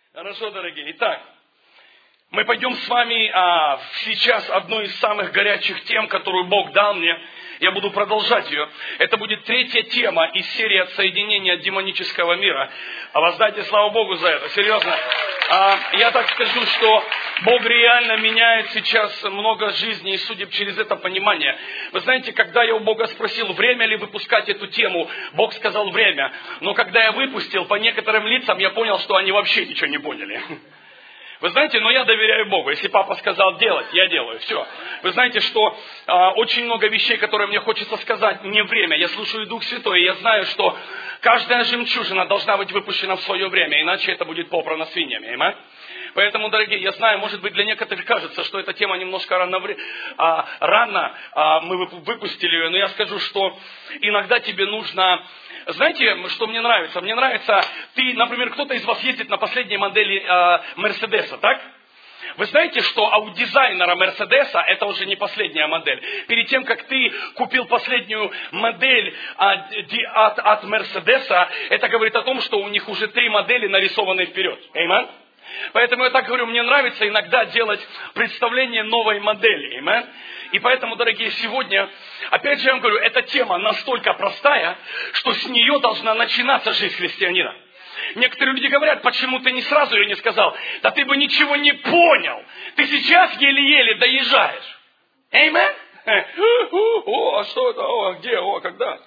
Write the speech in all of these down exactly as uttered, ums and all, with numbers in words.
Хорошо, дорогие. Итак, мы пойдем с вами а, сейчас одну из самых горячих тем, которую Бог дал мне. Я буду продолжать ее. Это будет третья тема из серии «Отсоединение от демонического мира». А воздайте славу Богу за это. Серьезно. А, я так скажу, что Бог реально меняет сейчас много жизней и судеб через это понимание. Вы знаете, когда я у Бога спросил, время ли выпускать эту тему, Бог сказал время. Но когда я выпустил, по некоторым лицам я понял, что они вообще ничего не поняли. Вы знаете, но я доверяю Богу. Если папа сказал делать, я делаю. Все. Вы знаете, что а, очень много вещей, которые мне хочется сказать, не время. Я слушаю Дух Святой, и я знаю, что каждая жемчужина должна быть выпущена в свое время, иначе это будет попрано свиньями. Аминь? Поэтому, дорогие, я знаю, может быть, для некоторых кажется, что эта тема немножко рано, а, рано а, мы выпустили ее, но я скажу, что иногда тебе нужно... Знаете, что мне нравится? Мне нравится, ты, например, кто-то из вас ездит на последней модели э, Мерседеса, так? Вы знаете, что у дизайнера Мерседеса, это уже не последняя модель. Перед тем, как ты купил последнюю модель от, от Мерседеса, это говорит о том, что у них уже три модели нарисованы вперед. Аминь? Поэтому я так говорю, мне нравится иногда делать представление новой модели. Amen? И поэтому, дорогие, сегодня, опять же я вам говорю, эта тема настолько простая, что с нее должна начинаться жизнь христианина. Некоторые люди говорят, почему ты не сразу ее не сказал? Да ты бы ничего не понял. Ты сейчас еле-еле доезжаешь. Amen? О, а что это? О, где? О, когда?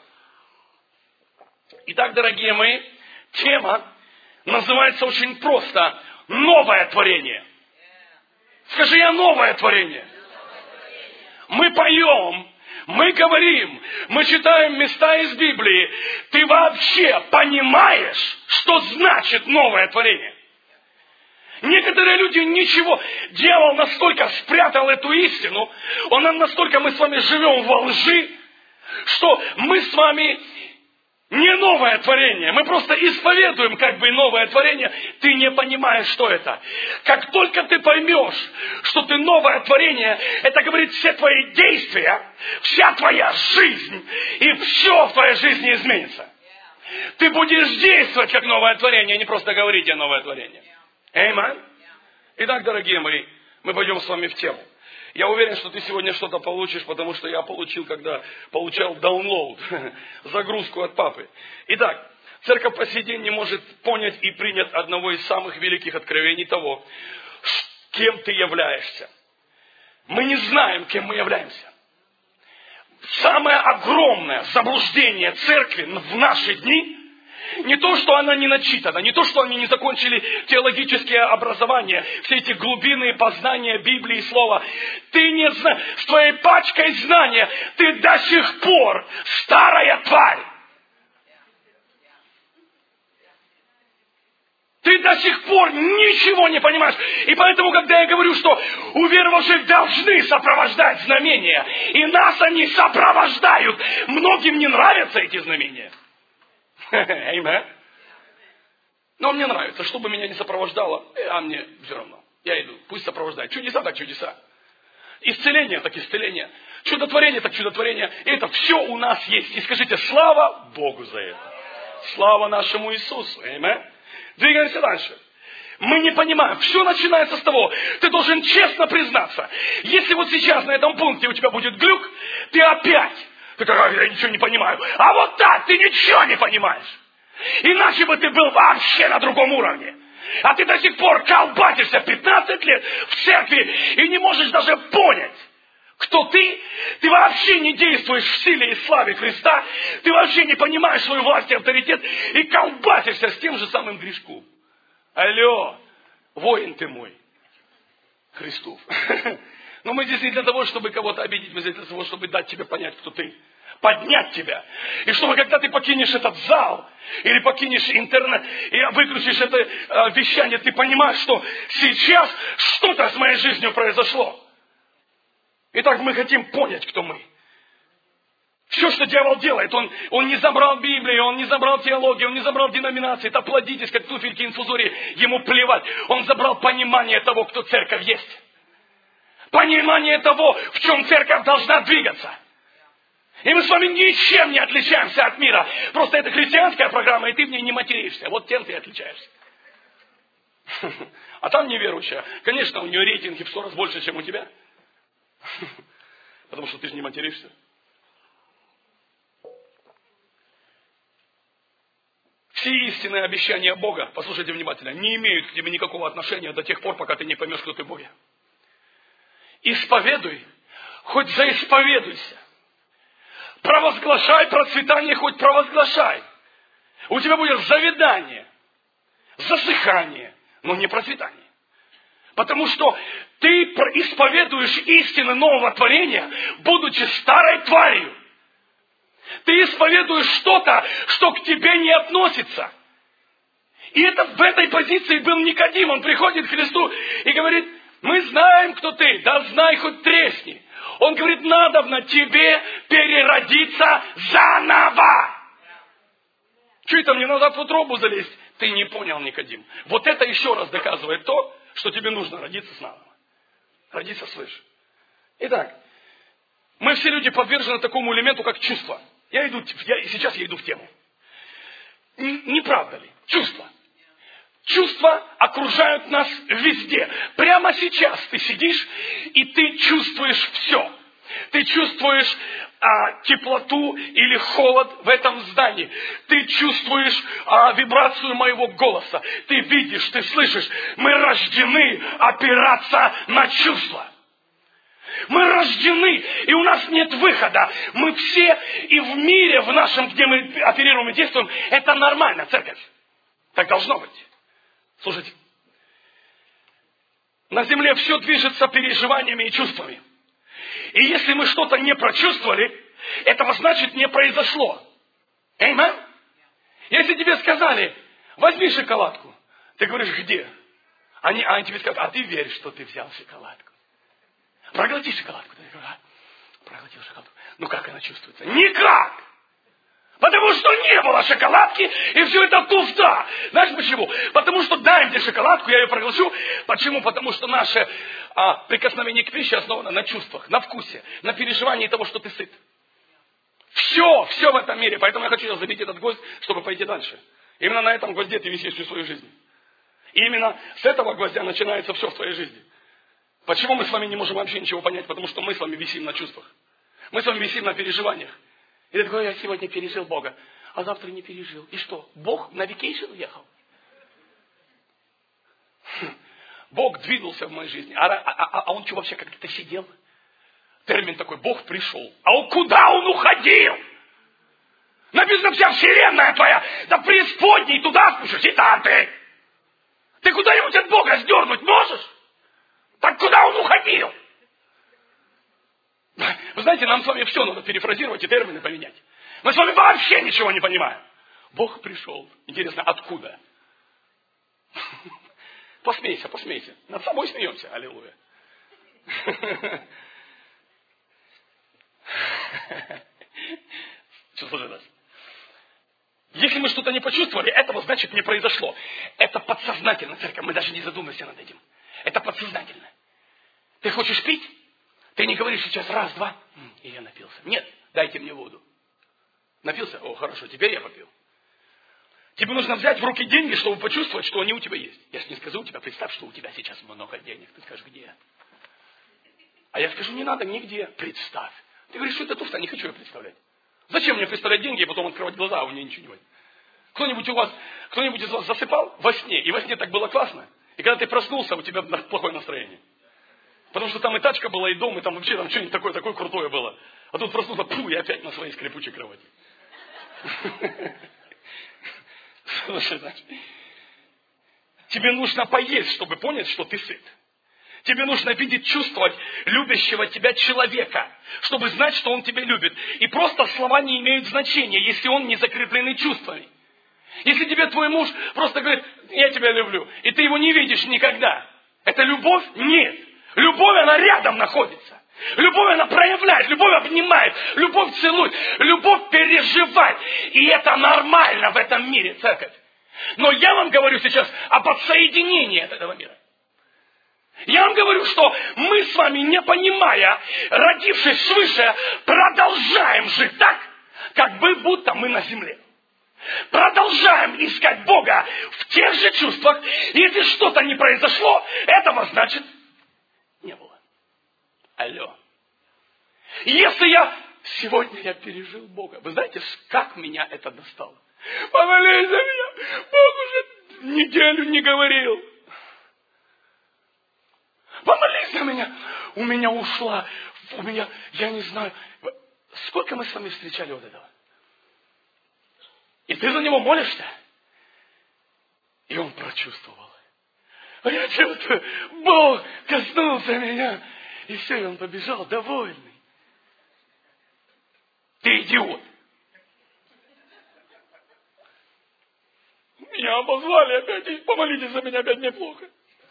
Итак, дорогие мои, тема называется очень просто «Новое творение». Скажи, я новое творение. Мы поем, мы говорим, мы читаем места из Библии. Ты вообще понимаешь, что значит новое творение? Некоторые люди ничего. Дьявол настолько спрятал эту истину, он настолько мы с вами живем во лжи, что мы с вами не новое творение. Мы просто исповедуем как бы новое творение. Ты не понимаешь, что это. Как только ты поймешь, что ты новое творение, это говорит все твои действия, вся твоя жизнь и все в твоей жизни изменится. Ты будешь действовать как новое творение, а не просто говорить о новое творение. Аминь. Итак, дорогие мои, мы пойдем с вами в тему. Я уверен, что ты сегодня что-то получишь, потому что я получил, когда получал download, загрузку от папы. Итак, церковь по сей день не может понять и принять одного из самых великих откровений того, кем ты являешься. Мы не знаем, кем мы являемся. Самое огромное заблуждение церкви в наши дни – не то, что она не начитана, не то, что они не закончили теологические образования, все эти глубинные познания Библии и Слова. Ты не знаешь, с твоей пачкой знания ты до сих пор старая тварь. Ты до сих пор ничего не понимаешь. И поэтому, когда я говорю, что уверовавших должны сопровождать знамения, и нас они сопровождают, многим не нравятся эти знамения. Аминь. Но мне нравится, чтобы меня не сопровождало, а мне все равно. Я иду, пусть сопровождает. Чудеса так чудеса. Исцеление так исцеление. Чудотворение так чудотворение. И это все у нас есть. И скажите, слава Богу за это. Слава нашему Иисусу. Аминь. Двигаемся дальше. Мы не понимаем. Все начинается с того, ты должен честно признаться. Если вот сейчас на этом пункте у тебя будет глюк, ты опять... Ты такой, я ничего не понимаю. А вот так, ты ничего не понимаешь. Иначе бы ты был вообще на другом уровне. А ты до сих пор колбасишься пятнадцать лет в церкви и не можешь даже понять, кто ты. Ты вообще не действуешь в силе и славе Христа. Ты вообще не понимаешь свою власть и авторитет и колбасишься с тем же самым грешком. Алло, воин ты мой, Христов. Но мы здесь не для того, чтобы кого-то обидеть, мы здесь для того, чтобы дать тебе понять, кто ты. Поднять тебя. И чтобы, когда ты покинешь этот зал, или покинешь интернет, и выключишь это э, вещание, ты понимаешь, что сейчас что-то с моей жизнью произошло. Итак, мы хотим понять, кто мы. Все, что дьявол делает, он, он не забрал Библию, он не забрал теологию, он не забрал деноминации. Это плодитесь, как туфельки инфузории, ему плевать. Он забрал понимание того, кто церковь есть. Понимание того, в чем церковь должна двигаться. И мы с вами ничем не отличаемся от мира. Просто это христианская программа, и ты в ней не материшься. Вот тем ты отличаешься. А там неверующая. Конечно, у нее рейтинги в сто раз больше, чем у тебя. Потому что ты же не материшься. Все истинные обещания Бога, послушайте внимательно, не имеют к тебе никакого отношения до тех пор, пока ты не поймешь, кто ты в Боге. Исповедуй, хоть заисповедуйся. Провозглашай процветание, хоть провозглашай. У тебя будет завядание, засыхание, но не процветание. Потому что ты исповедуешь истины нового творения, будучи старой тварью. Ты исповедуешь что-то, что к тебе не относится. И это в этой позиции был Никодим. Он приходит к Христу и говорит: мы знаем, кто ты, да знай хоть тресни. Он говорит: надобно тебе переродиться заново. Что это, мне надо в утробу залезть? Ты не понял, Никодим. Вот это еще раз доказывает то, что тебе нужно родиться снова. Родиться свыше. Итак, мы все люди подвержены такому элементу, как чувство. Я иду, я, сейчас я иду в тему. Не правда ли? Чувства. Чувства окружают нас везде. Прямо сейчас ты сидишь, и ты чувствуешь все. Ты чувствуешь а, теплоту или холод в этом здании. Ты чувствуешь а, вибрацию моего голоса. Ты видишь, ты слышишь. Мы рождены опираться на чувства. Мы рождены, и у нас нет выхода. Мы все и в мире, в нашем, где мы оперируем и действуем, это нормально, церковь. Так должно быть. Слушайте, на земле все движется переживаниями и чувствами. И если мы что-то не прочувствовали, этого значит не произошло. Аминь? Если тебе сказали: возьми шоколадку, ты говоришь: где? Они, они тебе скажут: а ты веришь, что ты взял шоколадку. Проглоти шоколадку. Ты говоришь: а, проглотил шоколадку. Ну как она чувствуется? Никак! Потому что не было шоколадки, и все это туфта. Знаешь почему? Потому что дай мне шоколадку, я ее проглочу. Почему? Потому что наше а, прикосновение к пище основано на чувствах, на вкусе, на переживании того, что ты сыт. Все, все в этом мире. Поэтому я хочу сейчас забить этот гвоздь, чтобы пойти дальше. Именно на этом гвозде ты висишь всю свою жизнь. И именно с этого гвоздя начинается все в твоей жизни. Почему мы с вами не можем вообще ничего понять? Потому что мы с вами висим на чувствах. Мы с вами висим на переживаниях. И ты такой: я сегодня пережил Бога, а завтра не пережил. И что? Бог на вакейшн уехал? Хм. Бог двигался в моей жизни. А, а, а, а он что, вообще как-то сидел? Термин такой: Бог пришел. А он куда он уходил? Написано: вся вселенная твоя, да преисподней туда спустишься, и там ты. Ты куда-нибудь от Бога сдернуть можешь? Так куда он уходил? Вы знаете, нам с вами все надо перефразировать и термины поменять. Мы с вами вообще ничего не понимаем. Бог пришел. Интересно, откуда? Посмейся, посмейся. Над собой смеемся. Аллилуйя. Что слушай, если мы что-то не почувствовали, этого значит не произошло. Это подсознательно, церковь. Мы даже не задумываемся над этим. Это подсознательно. Ты хочешь пить? Ты не говоришь сейчас: раз, два, и я напился. Нет, дайте мне воду. Напился? О, хорошо, теперь я попил. Тебе нужно взять в руки деньги, чтобы почувствовать, что они у тебя есть. Я же не скажу у тебя: представь, что у тебя сейчас много денег. Ты скажешь: где? А я скажу: не надо нигде. Представь. Ты говоришь: что это туфта, не хочу я представлять. Зачем мне представлять деньги и потом открывать глаза, а у меня ничего нет? Кто-нибудь у вас, кто-нибудь из вас засыпал во сне, и во сне так было классно? И когда ты проснулся, у тебя плохое настроение. Потому что там и тачка была, и дом, и там вообще там что-нибудь такое, такое крутое было. А тут проснулся: пфу, я опять на своей скрипучей кровати. Слушай, значит, тебе нужно поесть, чтобы понять, что ты сыт. Тебе нужно видеть, чувствовать любящего тебя человека, чтобы знать, что он тебя любит. И просто слова не имеют значения, если он не закреплены чувствами. Если тебе твой муж просто говорит: я тебя люблю, и ты его не видишь никогда, это любовь? Нет. Любовь, она рядом находится. Любовь, она проявляет, любовь обнимает, любовь целует, любовь переживает. И это нормально в этом мире, церковь. Но я вам говорю сейчас об отсоединении от этого мира. Я вам говорю, что мы с вами, не понимая, родившись свыше, продолжаем жить так, как бы будто мы на земле. Продолжаем искать Бога в тех же чувствах. Если что-то не произошло, этого значит не было. Алло. Если я... Сегодня я пережил Бога. Вы знаете, как меня это достало? Помолись за меня. Бог уже неделю не говорил. Помолись за меня. У меня ушла. У меня, я не знаю. Сколько мы с вами встречали вот этого? И ты за него молишься? И он прочувствовал. А я чувствую, Бог коснулся меня. И все, и он побежал довольный. Ты идиот. Меня обозвали опять, и помолитесь за меня опять неплохо.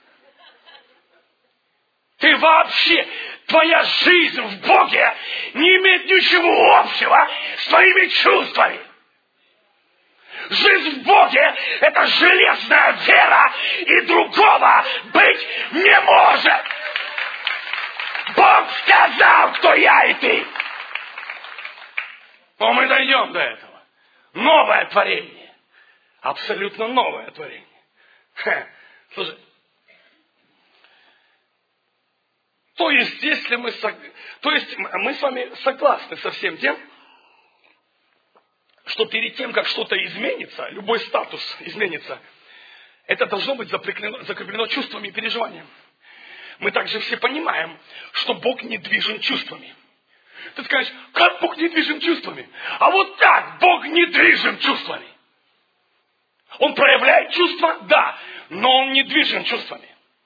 Ты вообще, твоя жизнь в Боге не имеет ничего общего с твоими чувствами. Жизнь в Боге – это железная вера, и другого быть не может. Бог сказал, кто я и ты. Но мы дойдем до этого. Новое творение. Абсолютно новое творение. Ха. Слушай. То есть, если мы, то есть, мы с вами согласны со всем тем, что перед тем, как что-то изменится, любой статус изменится, это должно быть закреплено, закреплено чувствами и переживанием. Мы также все понимаем, что Бог не движим чувствами. Ты скажешь, как Бог не движим чувствами? А вот так Бог не движим чувствами. Он проявляет чувства, да, но Он не движим чувствами.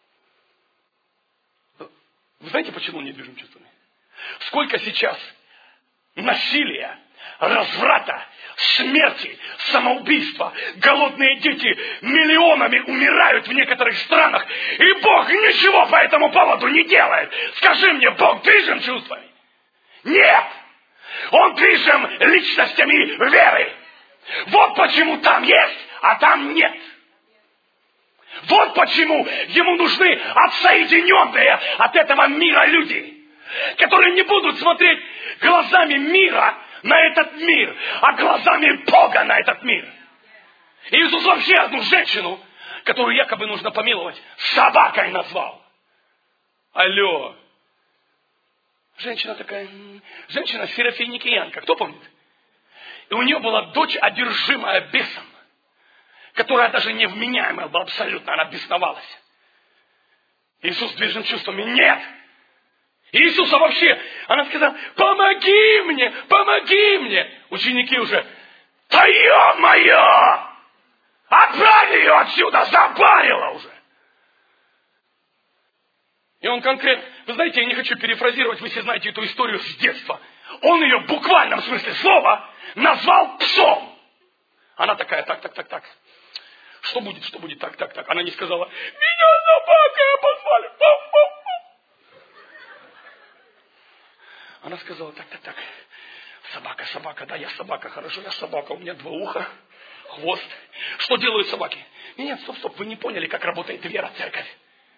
Вы знаете, почему Он не движим чувствами? Сколько сейчас насилия, разврата, смерти, самоубийства, голодные дети миллионами умирают в некоторых странах, и Бог ничего по этому поводу не делает. Скажи мне, Бог движим чувствами? Нет! Он движим личностями веры. Вот почему там есть, а там нет. Вот почему ему нужны отсоединенные от этого мира люди, которые не будут смотреть глазами мира на этот мир, а глазами Бога на этот мир. И Иисус вообще одну женщину, которую якобы нужно помиловать, собакой назвал. Алло. Женщина такая, женщина серафиникиянка, кто помнит? И у нее была дочь, одержимая бесом, которая даже невменяемая была абсолютно, она бесновалась. Иисус движим чувствами, нет. Иисуса вообще, она сказала, помоги мне, помоги мне. Ученики уже, да ё-моё, отправь ее отсюда, запарила уже. И он конкретно, вы знаете, я не хочу перефразировать, вы все знаете эту историю с детства. Он ее в буквальном смысле слова назвал псом. Она такая, так, так, так, так. Что будет, что будет, так, так, так. Она не сказала, меня собакой обозвали. Она сказала, так, так, так. Собака, собака, да, я собака, хорошо, я собака, у меня два уха, хвост. Что делают собаки? Нет, стоп, стоп, вы не поняли, как работает вера, церковь.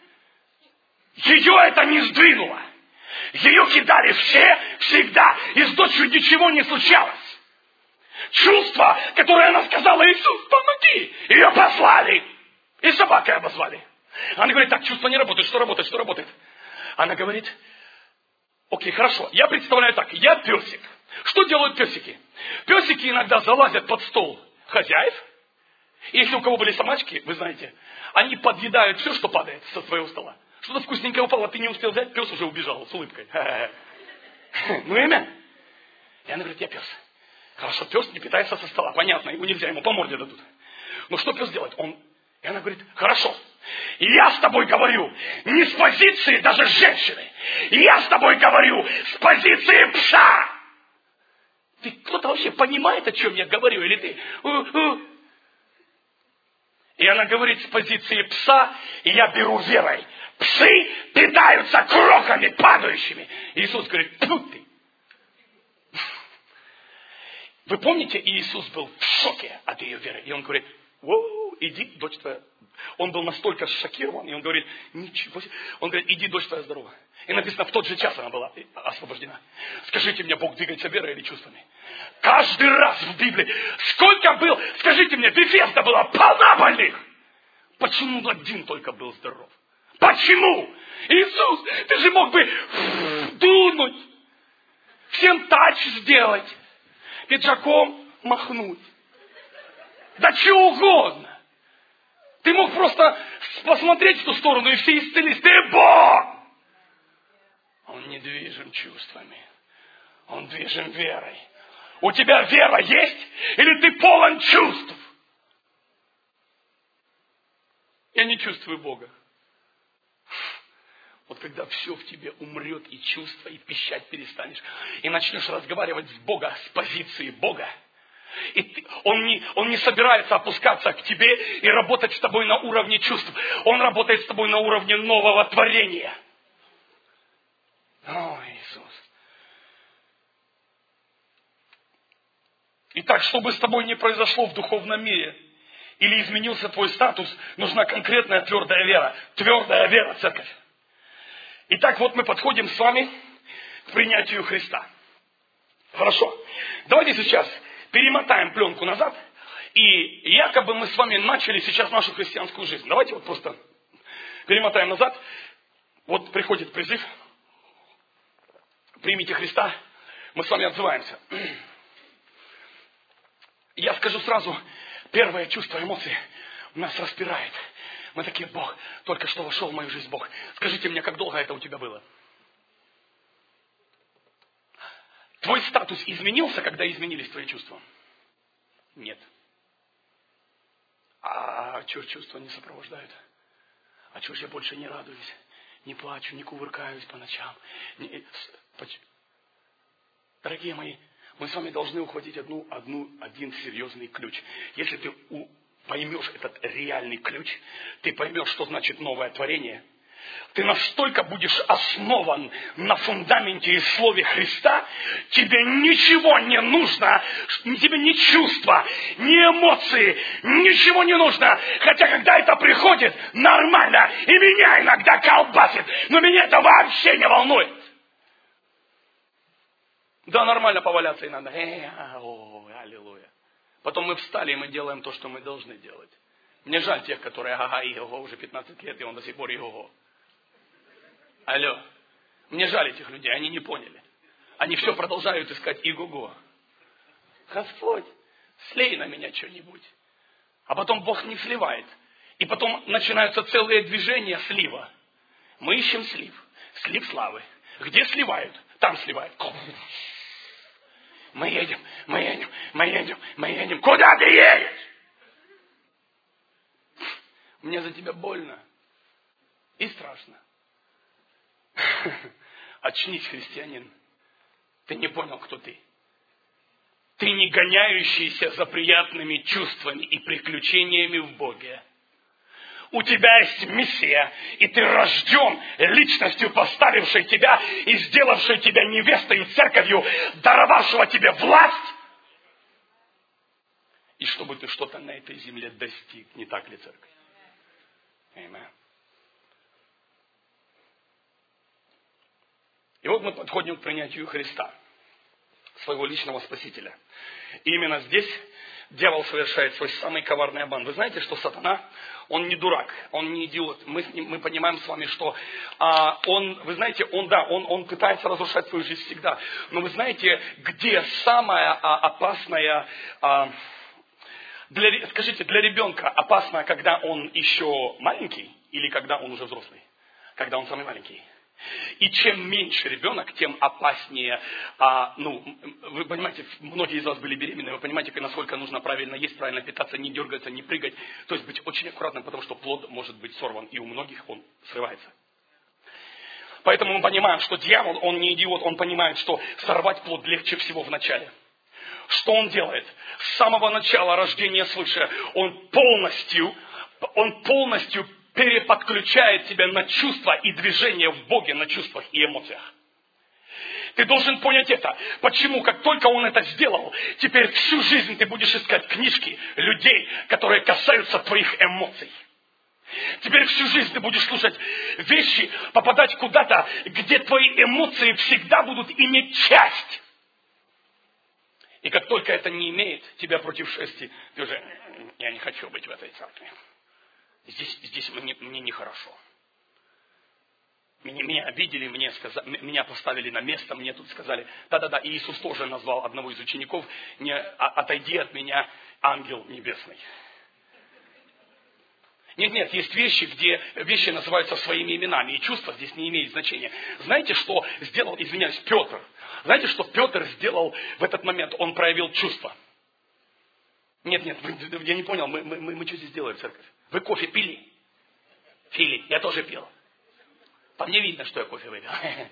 Ее это не сдвинуло. Ее кидали все, всегда. И с дочерью ничего не случалось. Чувство, которое она сказала, Иисус, помоги. Ее послали. И собакой обозвали. Она говорит, так, чувство не работает. Что работает, что работает? Она говорит, окей, хорошо. Я представляю так, я песик. Что делают песики? Песики иногда залазят под стол хозяев. И если у кого были собачки, вы знаете, они подъедают все, что падает со своего стола. Что-то вкусненькое упало, ты не успел взять, пес уже убежал с улыбкой. Ну, имя. И она говорит, я пес. Хорошо, пес не питается со стола. Понятно, его нельзя, ему по морде дадут. Но что пес делает? Он... И она говорит, хорошо, я с тобой говорю не с позиции даже женщины. Я с тобой говорю с позиции пса. Ты кто-то вообще понимает, о чем я говорю? Или ты... И она говорит с позиции пса, и я беру верой. Псы питаются крохами падающими. Иисус говорит, тьфу ты. Вы помните, Иисус был в шоке от ее веры. И он говорит, воу, иди, дочь твоя. Он был настолько шокирован, и он говорит, ничего себе. Он говорит, иди, дочь твоя здорова. И написано, в тот же час она была освобождена. Скажите мне, Бог двигается верой или чувствами? Каждый раз в Библии. Сколько был, скажите мне, Вифеста была полна больных. Почему один только был здоров? Почему? Иисус, ты же мог бы дунуть, всем тач сделать, пиджаком махнуть. Да что угодно. Ты мог просто посмотреть в ту сторону, и все исцелились. Ты Бог! Он не движим чувствами. Он движим верой. У тебя вера есть? Или ты полон чувств? Я не чувствую Бога. Вот когда все в тебе умрет, и чувство, и пищать перестанешь, и начнешь разговаривать с Богом, с позиции Бога, и ты, он, не, он не собирается опускаться к тебе и работать с тобой на уровне чувств. Он работает с тобой на уровне нового творения. О, Иисус. Итак, что бы с тобой ни произошло в духовном мире, или изменился твой статус, нужна конкретная твердая вера. Твердая вера, церковь. Итак, вот мы подходим с вами к принятию Христа. Хорошо. Давайте сейчас перемотаем пленку назад, и якобы мы с вами начали сейчас нашу христианскую жизнь. Давайте вот просто перемотаем назад. Вот приходит призыв. Примите Христа. Мы с вами отзываемся. Я скажу сразу, первое чувство, эмоции нас распирает. Мы такие, Бог, только что вошел в мою жизнь Бог. Скажите мне, как долго это у тебя было? Твой статус изменился, когда изменились твои чувства? Нет. А что чувства не сопровождают? А что ж я больше не радуюсь, не плачу, не кувыркаюсь по ночам? Не... Дорогие мои, мы с вами должны ухватить одну, одну, один серьезный ключ. Если ты у... поймешь этот реальный ключ, ты поймешь, что значит новое творение, ты настолько будешь основан на фундаменте и слове Христа, тебе ничего не нужно, тебе ни чувства, ни эмоции, ничего не нужно. Хотя, когда это приходит, нормально, и меня иногда колбасит, но меня это вообще не волнует. Да, нормально поваляться иногда. Э, о, аллилуйя. Потом мы встали, и мы делаем то, что мы должны делать. Мне жаль тех, которые ага, иго, уже пятнадцать лет, и он до сих пор иго. Алло. Мне жаль этих людей, они не поняли. Они все продолжают искать иго-го. Господь, слей на меня что-нибудь. А потом Бог не сливает. И потом начинаются целые движения слива. Мы ищем слив. Слив славы. Где сливают? Там сливают. Мы едем, мы едем, мы едем, мы едем. Куда ты едешь? Мне за тебя больно и страшно. Очнись, христианин. Ты не понял, кто ты. Ты не гоняющийся за приятными чувствами и приключениями в Боге. У тебя есть миссия, и ты рожден личностью, поставившей тебя и сделавшей тебя невестой церковью, даровавшего тебе власть. И чтобы ты что-то на этой земле достиг, не так ли, церковь? Аминь. И вот мы подходим к принятию Христа, своего личного Спасителя. И именно здесь дьявол совершает свой самый коварный обман. Вы знаете, что сатана, он не дурак, он не идиот. Мы, с ним, мы понимаем с вами, что а, он, вы знаете, он, да, он, он пытается разрушать свою жизнь всегда. Но вы знаете, где самая а, опасная, а, для, скажите, для ребенка опасно, когда он еще маленький или когда он уже взрослый? Когда он самый маленький. И чем меньше ребенок, тем опаснее, а, ну, вы понимаете, многие из вас были беременны, вы понимаете, насколько нужно правильно есть, правильно питаться, не дергаться, не прыгать, то есть быть очень аккуратным, потому что плод может быть сорван, и у многих он срывается. Поэтому мы понимаем, что дьявол, он не идиот, он понимает, что сорвать плод легче всего в начале. Что он делает? С самого начала рождения свыше он полностью, он полностью переподключает тебя на чувства и движения в Боге, на чувствах и эмоциях. Ты должен понять это. Почему? Как только он это сделал, теперь всю жизнь ты будешь искать книжки людей, которые касаются твоих эмоций. Теперь всю жизнь ты будешь слушать вещи, попадать куда-то, где твои эмоции всегда будут иметь часть. И как только это не имеет тебя против шерсти, ты уже, я не хочу быть в этой церкви. Здесь, здесь мне, мне нехорошо. Меня, меня обидели, мне сказали, меня поставили на место, мне тут сказали, да-да-да, и Иисус тоже назвал одного из учеников, не, а, отойди от меня, ангел небесный. Нет, нет, есть вещи, где вещи называются своими именами, и чувства здесь не имеют значения. Знаете, что сделал, извиняюсь, Петр? Знаете, что Петр сделал в этот момент? Он проявил чувства. Нет, нет, вы, я не понял, мы, мы, мы что здесь делаем, церковь? Вы кофе пили? Пили, я тоже пил. По мне видно, что я кофе выпил.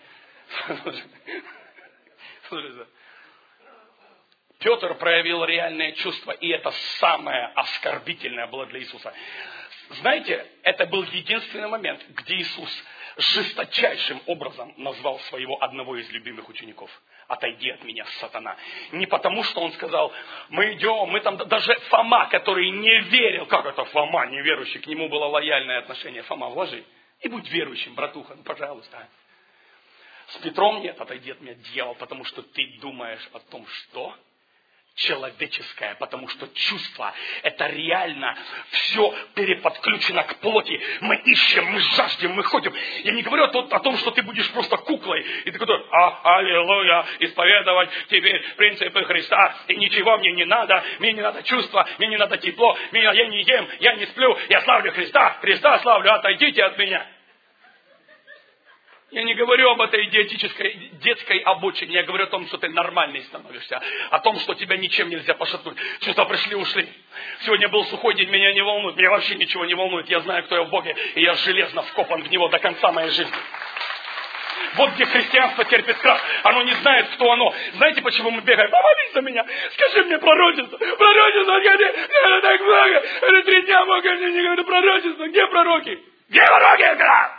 Петр проявил реальные чувства, и это самое оскорбительное было для Иисуса. Знаете, это был единственный момент, где Иисус жесточайшим образом назвал своего одного из любимых учеников. Отойди от меня, сатана. Не потому, что он сказал, мы идем, мы там, даже Фома, который не верил, как это Фома, неверующий, к нему было лояльное отношение. Фома, вложи и будь верующим, братуха, ну пожалуйста. С Петром нет, отойди от меня, дьявол, потому что ты думаешь о том, что человеческое, потому что чувство, это реально все переподключено к плоти. Мы ищем, мы жаждем, мы ходим. Я не говорю о том, что ты будешь просто куклой, и ты такой, а, аллилуйя, исповедовать теперь принципы Христа, и ничего мне не надо, мне не надо чувства, мне не надо тепло, меня, я не ем, я не сплю, я славлю Христа, Христа славлю, отойдите от меня. Я не говорю об этой идиотической, детской обочине. Я говорю о том, что ты нормальный становишься. О том, что тебя ничем нельзя пошатнуть. Чувства пришли, ушли. Сегодня был сухой день, меня не волнует. Меня вообще ничего не волнует. Я знаю, кто я в Боге. И я железно вкопан в Него до конца моей жизни. Вот где христианство терпит крах. Оно не знает, кто оно. Знаете, почему мы бегаем? Помолись за меня. Скажи мне пророчество. Пророчество, скажи. Это так много. Это три дня Бога не говорит пророчество. Где пророки? Где пророки?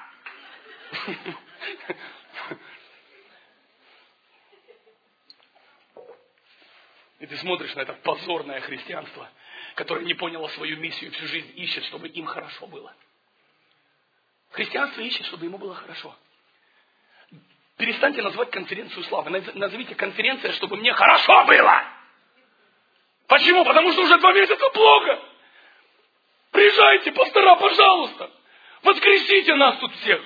И ты смотришь на это позорное христианство, которое не поняло свою миссию и всю жизнь ищет, чтобы им хорошо было. Христианство ищет, чтобы ему было хорошо. Перестаньте называть конференцию славы. Назовите конференция, чтобы мне хорошо было. Почему? Потому что уже два месяца плохо. Приезжайте, пастора, пожалуйста. Воскресите нас тут всех.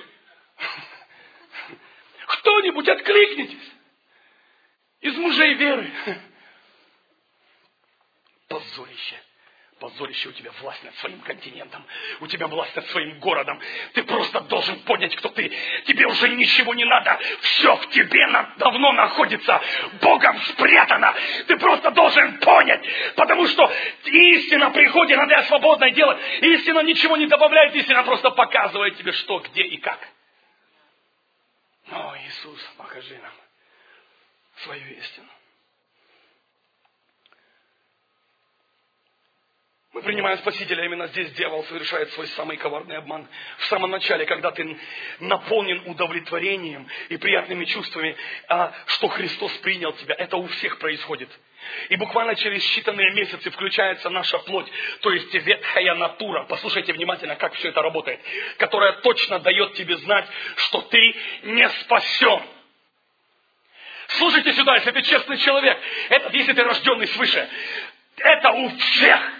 Кто-нибудь откликнитесь. Из мужей веры. Позорище. Позорище, у тебя власть над своим континентом. У тебя власть над своим городом. Ты просто должен понять, кто ты. Тебе уже ничего не надо. Все в тебе давно находится. Богом спрятано. Ты просто должен понять. Потому что истина приходит, надо свободно делать. Истина ничего не добавляет. Истина просто показывает тебе, что, где и как. О, Иисус, покажи нам свою истину. Мы принимаем Спасителя, именно здесь дьявол совершает свой самый коварный обман. В самом начале, когда ты наполнен удовлетворением и приятными чувствами, что Христос принял тебя, это у всех происходит. И буквально через считанные месяцы включается наша плоть, то есть ветхая натура. Послушайте внимательно, как все это работает. Которая точно дает тебе знать, что ты не спасен. Слушайте сюда, если ты честный человек, это, если ты рожденный свыше, это у всех.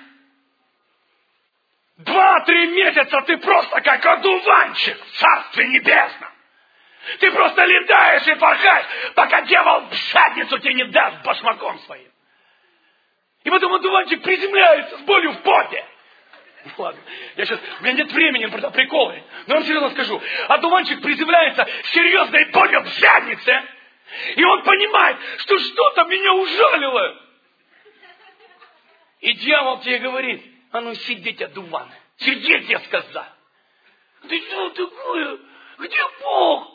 Два-три месяца ты просто как одуванчик в Царстве Небесном. Ты просто летаешь и порхаешь, пока дьявол в задницу тебе не даст башмаком своим. И потом одуванчик приземляется с болью в попе. Ладно, я сейчас, у меня нет времени на приколы, но я вам серьезно скажу. Одуванчик приземляется с серьезной болью в заднице, и он понимает, что что-то меня ужалило. И дьявол тебе говорит, а ну сидеть, одуван. Сидеть, я сказал. Ты что такое? Где Бог?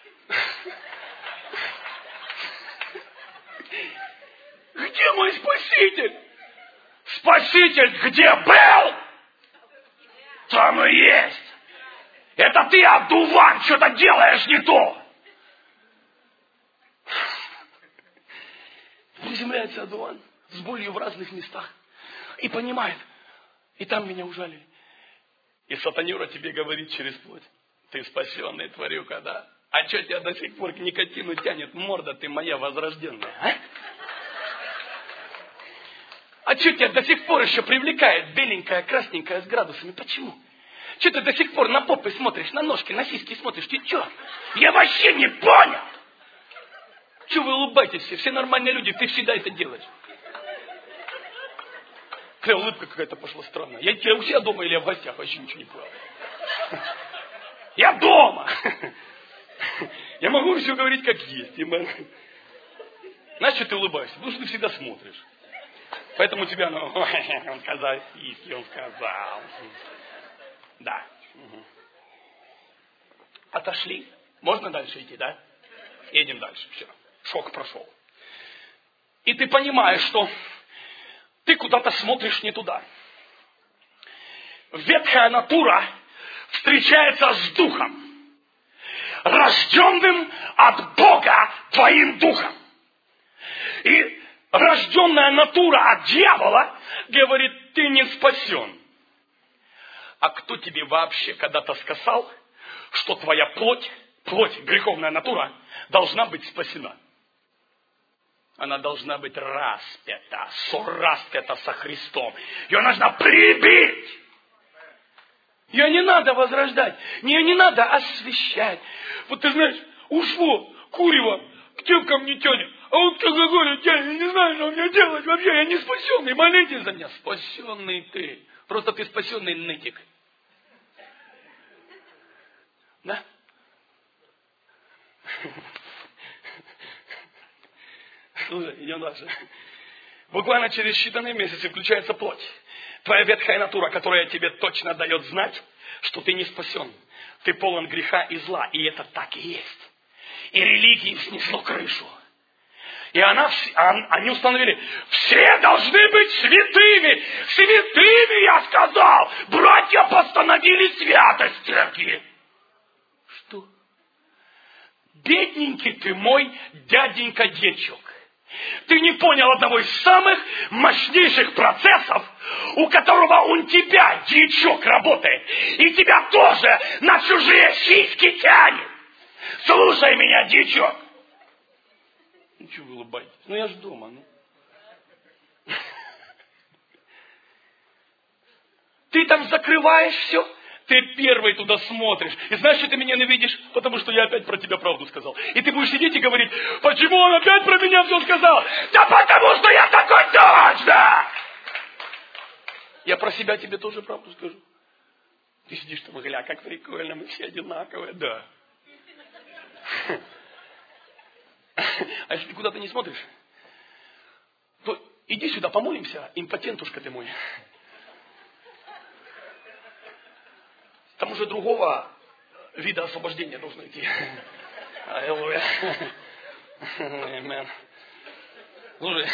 Где мой Спаситель? Спаситель где был? Там и есть. Это ты, одуван, что-то делаешь не то. приземляется одуван с болью в разных местах и понимает, и там меня ужалили. И сатанюра тебе говорит через плоть: ты спасенный, тварюка, да? А что тебя до сих пор к никотину тянет? Морда ты моя возрожденная, а? А что тебя до сих пор еще привлекает беленькая, красненькая с градусами? Почему? Что ты до сих пор на попы смотришь, на ножки, на сиськи смотришь? Ты что? Я вообще не понял! Чего вы улыбаетесь все? Все нормальные люди, ты всегда это делаешь. Какая улыбка какая-то пошла странная. Я, я у себя дома или я в гостях? Вообще ничего не понял. Я дома! Я могу все говорить как есть. Знаешь, что ты улыбаешься? Потому что ты всегда смотришь. Поэтому тебя, ну, он сказал, сиськи, он сказал. Да. Угу. Отошли. Можно дальше идти, да? Едем дальше. Все. Шок прошел. И ты понимаешь, что ты куда-то смотришь не туда. Ветхая натура встречается с духом, рожденным от Бога твоим духом. И рожденная натура от дьявола говорит: ты не спасен. А кто тебе вообще когда-то сказал, что твоя плоть, плоть, греховная натура, должна быть спасена? Она должна быть распята, сораспята со Христом. Ее нужно прибить. Ее не надо возрождать, ее не надо освящать. Вот ты знаешь, ушло курево, к телкам не тянет, а вот к алкоголю тянет, я не знаю, что мне делать вообще, я не спасенный, молитесь за меня. Спасенный ты, просто ты спасенный нытик. Да? Слушай, идем дальше. Буквально через считанные месяцы включается плоть. Твоя ветхая натура, которая тебе точно дает знать, что ты не спасен. Ты полон греха и зла. И это так и есть. И религии снесло крышу. И она, они установили: все должны быть святыми. Святыми, я сказал. Братья постановили святость церкви. Что? Бедненький ты мой дяденька-дечок. Ты не понял одного из самых мощнейших процессов, у которого у тебя, дьячок, работает. И тебя тоже на чужие сиськи тянет. Слушай меня, дьячок. Ну, чего вы улыбаетесь? Ну, я ж дома, ну. Ты там закрываешь все. Ты первый туда смотришь. И знаешь, что ты меня ненавидишь? Потому что я опять про тебя правду сказал. И ты будешь сидеть и говорить: почему он опять про меня все сказал? Да потому что я такой точно! Я про себя тебе тоже правду скажу. Ты сидишь там, гля, как прикольно, мы все одинаковые. Да. А если ты куда-то не смотришь, то иди сюда, помолимся, импотентушка ты мой. Там уже другого вида освобождения должно идти. Аллилуйя. Аминь. Слушай,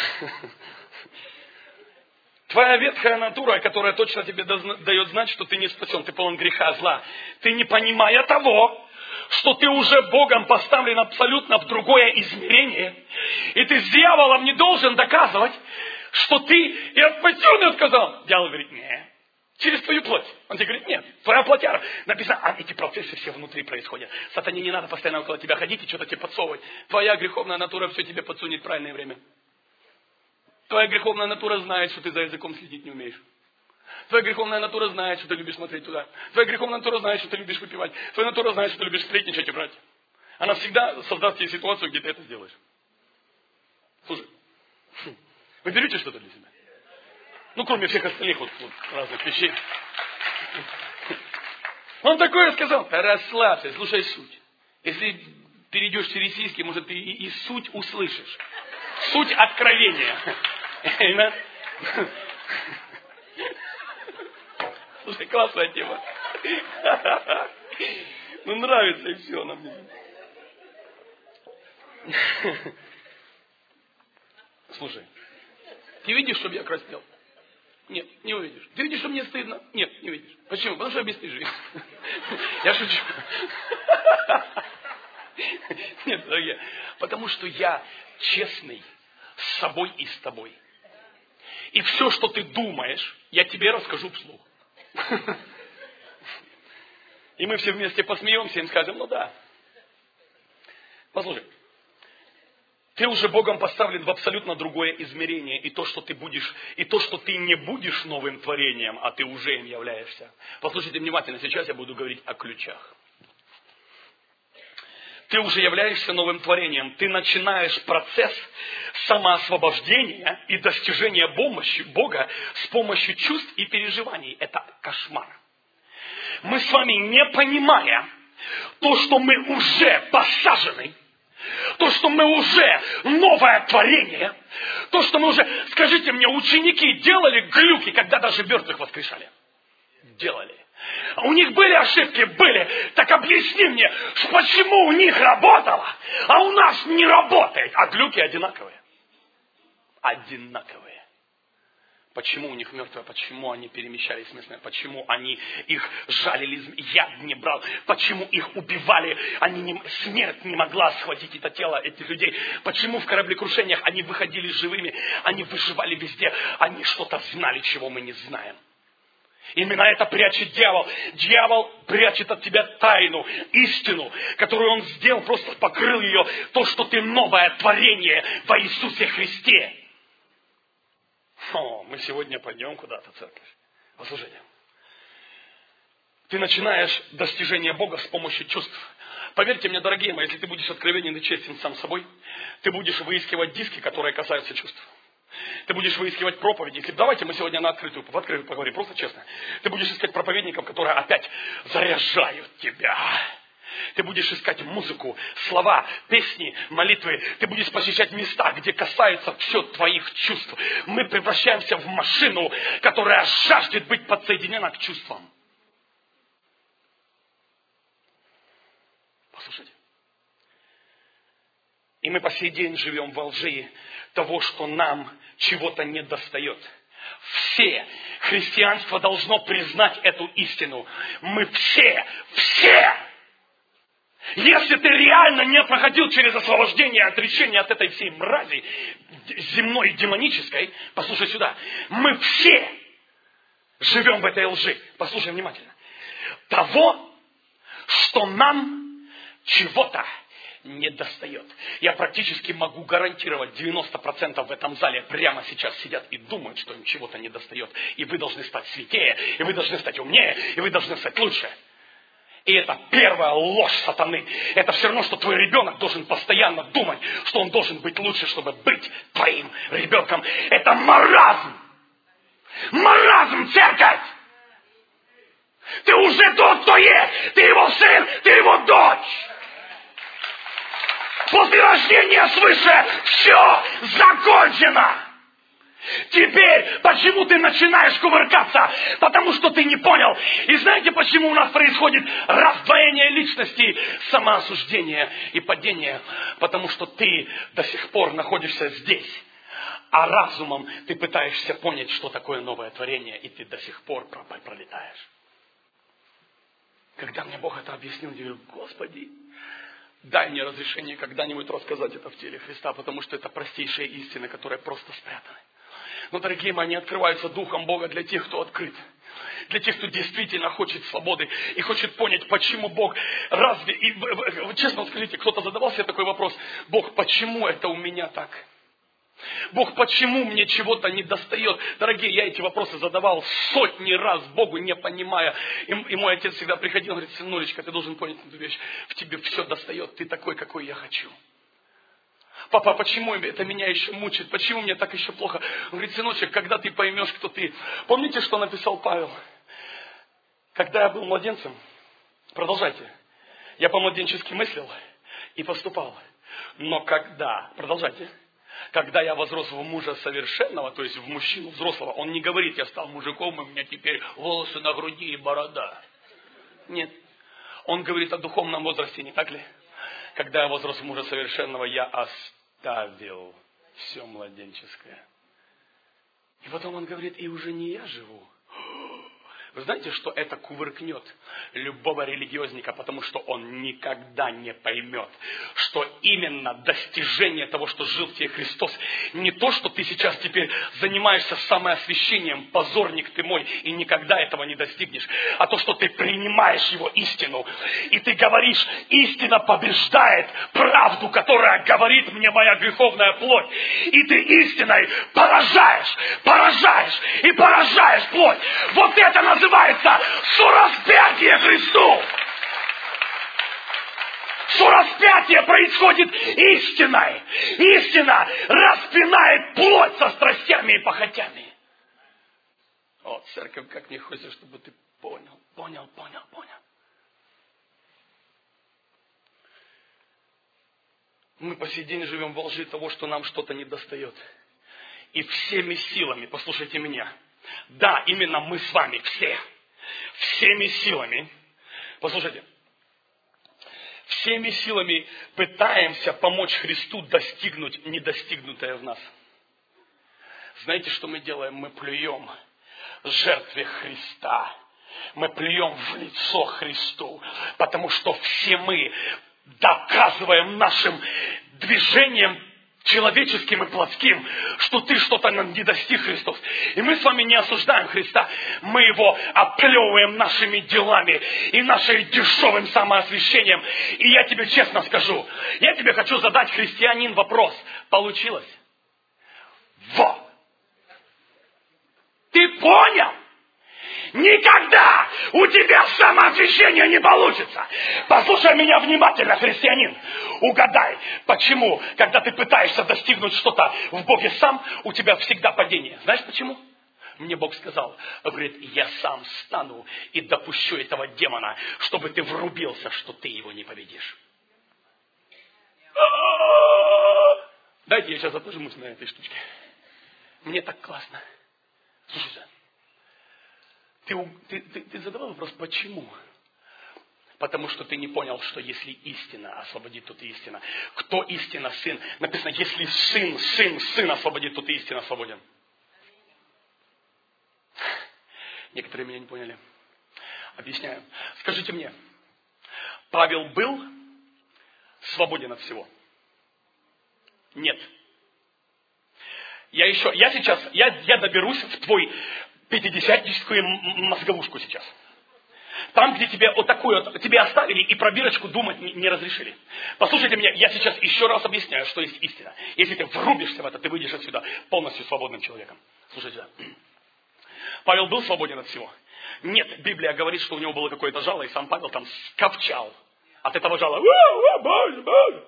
твоя ветхая натура, которая точно тебе дает знать, что ты не спасен, ты полон греха, зла. Ты, не понимая того, что ты уже Богом поставлен абсолютно в другое измерение, и ты с дьяволом не должен доказывать, что ты и от спасения отказал. Дьявол говорит: нет. Через твою плоть. Он тебе говорит: нет, твоя плотяра. Написано, а эти процессы все внутри происходят. Сатане не надо постоянно около тебя ходить и что-то тебе подсовывать. Твоя греховная натура все тебе подсунет в правильное время. Твоя греховная натура знает, что ты за языком следить не умеешь. Твоя греховная натура знает, что ты любишь смотреть туда. Твоя греховная натура знает, что ты любишь выпивать. Твоя натура знает, что ты любишь сплетничать и брать. Она всегда создаст тебе ситуацию, где ты это сделаешь. Слушай, вы берете что-то для себя? Ну, кроме всех остальных вот, вот разных вещей. Он такое сказал: да расслабься, слушай суть. Если перейдешь через сиськи, может, ты и, и суть услышишь. Суть откровения. Слушай, классная тема. Ну, нравится и все нам. Слушай, ты видишь, чтобы я краснел? Нет, не увидишь. Ты видишь, что мне стыдно? Нет, не видишь. Почему? Потому что я бесстыжий. Я шучу. Нет, дорогие. Потому что я честный, с собой и с тобой. И все, что ты думаешь, я тебе расскажу вслух. И мы все вместе посмеемся и скажем, ну да. Послушай, ты уже Богом поставлен в абсолютно другое измерение. И то, что ты будешь, и то, что ты не будешь новым творением, а ты уже им являешься. Послушайте внимательно, сейчас я буду говорить о ключах. Ты уже являешься новым творением. Ты начинаешь процесс самоосвобождения и достижения помощи Бога с помощью чувств и переживаний. Это кошмар. Мы с вами, не понимая то, что мы уже посажены, то, что мы уже новое творение, то, что мы уже... Скажите мне, ученики делали глюки, когда даже мертвых воскрешали? Делали. У них были ошибки? Были. Так объясни мне, почему у них работало, а у нас не работает? А глюки одинаковые. Одинаковые. Почему у них мертвые? Почему они перемещались местные? Почему они их жалили, яд не брал? Почему их убивали? Они не, смерть не могла схватить это тело этих людей. Почему в кораблекрушениях они выходили живыми? Они выживали везде. Они что-то знали, чего мы не знаем. Именно это прячет дьявол. Дьявол прячет от тебя тайну, истину, которую он сделал, просто покрыл ее. То, что ты новое творение во Иисусе Христе. О, мы сегодня пойдем куда-то, церковь. Послушайте. Ты начинаешь достижение Бога с помощью чувств. Поверьте мне, дорогие мои, если ты будешь откровенен и честен сам собой, ты будешь выискивать диски, которые касаются чувств. Ты будешь выискивать проповеди. Давайте мы сегодня на открытую, в открытую поговорим, просто честно. Ты будешь искать проповедников, которые опять заряжают тебя. Ты будешь искать музыку, слова, песни, молитвы. Ты будешь посещать места, где касаются все твоих чувств. Мы превращаемся в машину, которая жаждет быть подсоединена к чувствам. Послушайте. И мы по сей день живем во лжи того, что нам чего-то не достает. Все. Христианство должно признать эту истину. Мы все, все. Если ты реально не проходил через освобождение, отречение от этой всей мрази земной и демонической, послушай сюда, мы все живем в этой лжи. Послушай внимательно. Того, что нам чего-то не достает. Я практически могу гарантировать, девяносто процентов в этом зале прямо сейчас сидят и думают, что им чего-то не достает. И вы должны стать святее, и вы должны стать умнее, и вы должны стать лучше. И это первая ложь сатаны. Это все равно, что твой ребенок должен постоянно думать, что он должен быть лучше, чтобы быть твоим ребенком. Это маразм. Маразм, церковь! Ты уже тот, кто есть. Ты его сын, ты его дочь. После рождения свыше все закончено. Теперь, почему ты начинаешь кувыркаться? Потому что ты не понял. И знаете, почему у нас происходит раздвоение личности, самоосуждение и падение? Потому что ты до сих пор находишься здесь. А разумом ты пытаешься понять, что такое новое творение, и ты до сих пор пролетаешь. Когда мне Бог это объяснил, я говорю, Господи, дай мне разрешение когда-нибудь рассказать это в теле Христа, потому что это простейшие истины, которые просто спрятаны. Но, дорогие мои, они открываются Духом Бога для тех, кто открыт. Для тех, кто действительно хочет свободы и хочет понять, почему Бог разве... И, честно скажите, кто-то задавал себе такой вопрос, Бог, почему это у меня так? Бог, почему мне чего-то не достает? Дорогие, я эти вопросы задавал сотни раз Богу, не понимая. И, и мой отец всегда приходил и говорит, сынулечка, ты должен понять эту вещь. В тебе все достает, ты такой, какой я хочу. Папа, почему это меня еще мучает? Почему мне так еще плохо? Он говорит, сыночек, когда ты поймешь, кто ты. Помните, что написал Павел? Когда я был младенцем, продолжайте, я по-младенчески мыслил и поступал. Но когда, продолжайте, когда я возрос в мужа совершенного, то есть в мужчину взрослого, он не говорит, я стал мужиком, и у меня теперь волосы на груди и борода. Нет. Он говорит о духовном возрасте, не так ли? Когда я возрос в мужа совершенного, я оставил все младенческое. И потом он говорит, и уже не я живу. Вы знаете, что это кувыркнет любого религиозника, потому что он никогда не поймет, что именно достижение того, что жил в тебе Христос, не то, что ты сейчас теперь занимаешься самоосвящением, позорник ты мой, и никогда этого не достигнешь, а то, что ты принимаешь Его истину, и ты говоришь, истина побеждает правду, которая говорит мне моя греховная плоть, и ты истиной поражаешь, поражаешь и поражаешь плоть. Вот это называется называется сораспятие Христу. Сораспятие происходит истиной. Истина распинает плоть со страстями и похотями. О, церковь, как мне хочется, чтобы ты понял, понял, понял, понял. Мы по сей день живем во лжи того, что нам что-то недостает. И всеми силами, послушайте меня, да, именно мы с вами все, всеми силами, послушайте, всеми силами пытаемся помочь Христу достигнуть недостигнутое в нас. Знаете, что мы делаем? Мы плюем жертве Христа. Мы плюем в лицо Христу, потому что все мы доказываем нашим движением человеческим и плотским, что ты что-то не достиг, Христос. И мы с вами не осуждаем Христа. Мы Его оплевываем нашими делами и нашим дешевым самоосвящением. И я тебе честно скажу, я тебе хочу задать, христианин, вопрос. Получилось? Вот. Ты понял? Никогда у тебя самоосвящение не получится. Послушай меня внимательно, христианин. Угадай, почему, когда ты пытаешься достигнуть что-то в Боге сам, у тебя всегда падение. Знаешь почему? Мне Бог сказал, говорит, я сам стану и допущу этого демона, чтобы ты врубился, что ты его не победишь. Дайте я сейчас отожмусь на этой штучке. Мне так классно. Слушайте. Ты, ты, ты, ты задавал вопрос, почему? Потому что ты не понял, что если истина освободит, то ты истина. Кто истина? Сын. Написано, если сын, сын, сын освободит, то ты истина свободен. Некоторые меня не поняли. Объясняю. Скажите мне, Павел был свободен от всего? Нет. Я еще, я сейчас, я, я доберусь в твой пятидесятническую мозговушку сейчас. Там, где тебе вот такую вот, тебе оставили и пробирочку думать не, не разрешили. Послушайте меня, я сейчас еще раз объясняю, что есть истина. Если ты врубишься в это, ты выйдешь отсюда полностью свободным человеком. Слушайте, Павел был свободен от всего? Нет, Библия говорит, что у него было какое-то жало, и сам Павел там скавчал от этого жала. Боже, Боже.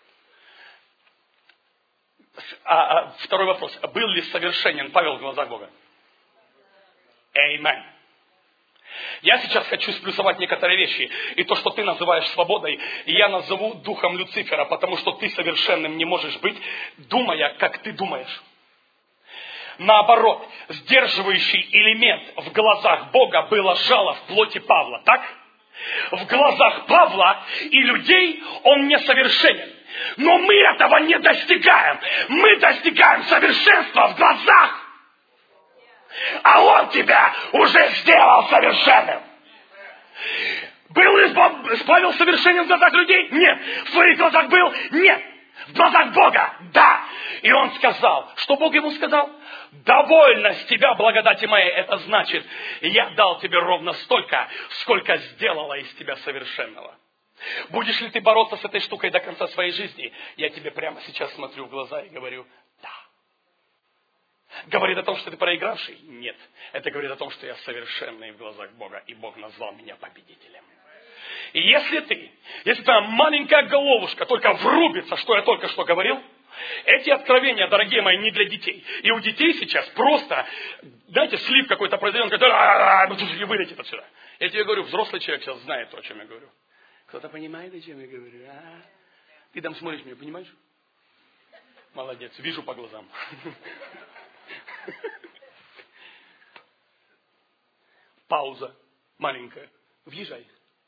А, а, второй вопрос. Был ли совершенен Павел в глазах Бога? Аминь. Я сейчас хочу сплюсовать некоторые вещи. И то, что ты называешь свободой, я назову духом Люцифера, потому что ты совершенным не можешь быть, думая, как ты думаешь. Наоборот, сдерживающий элемент в глазах Бога было жало в плоти Павла, так? В глазах Павла и людей он несовершенен. Но мы этого не достигаем. Мы достигаем совершенства в глазах. А Он тебя уже сделал совершенным. Был ли Павел совершенен в глазах людей? Нет. В своих глазах был? Нет. В глазах Бога? Да. И он сказал, что Бог ему сказал? Довольно с тебя благодати моей. Это значит, я дал тебе ровно столько, сколько сделала из тебя совершенного. Будешь ли ты бороться с этой штукой до конца своей жизни? Я тебе прямо сейчас смотрю в глаза и говорю, да. Говорит о том, что ты проигравший? Нет. Это говорит о том, что я совершенный в глазах Бога, и Бог назвал меня победителем. И если ты, если твоя маленькая головушка только врубится, что я только что говорил, эти откровения, дорогие мои, не для детей. И у детей сейчас просто, знаете, слив какой-то произойдет, он говорит, и вылетит отсюда. Я тебе говорю, взрослый человек сейчас знает то, о чем я говорю. Кто-то понимает, о чем я говорю? А? Ты там смотришь меня, понимаешь? Молодец, вижу по глазам. Пауза маленькая. Въезжай.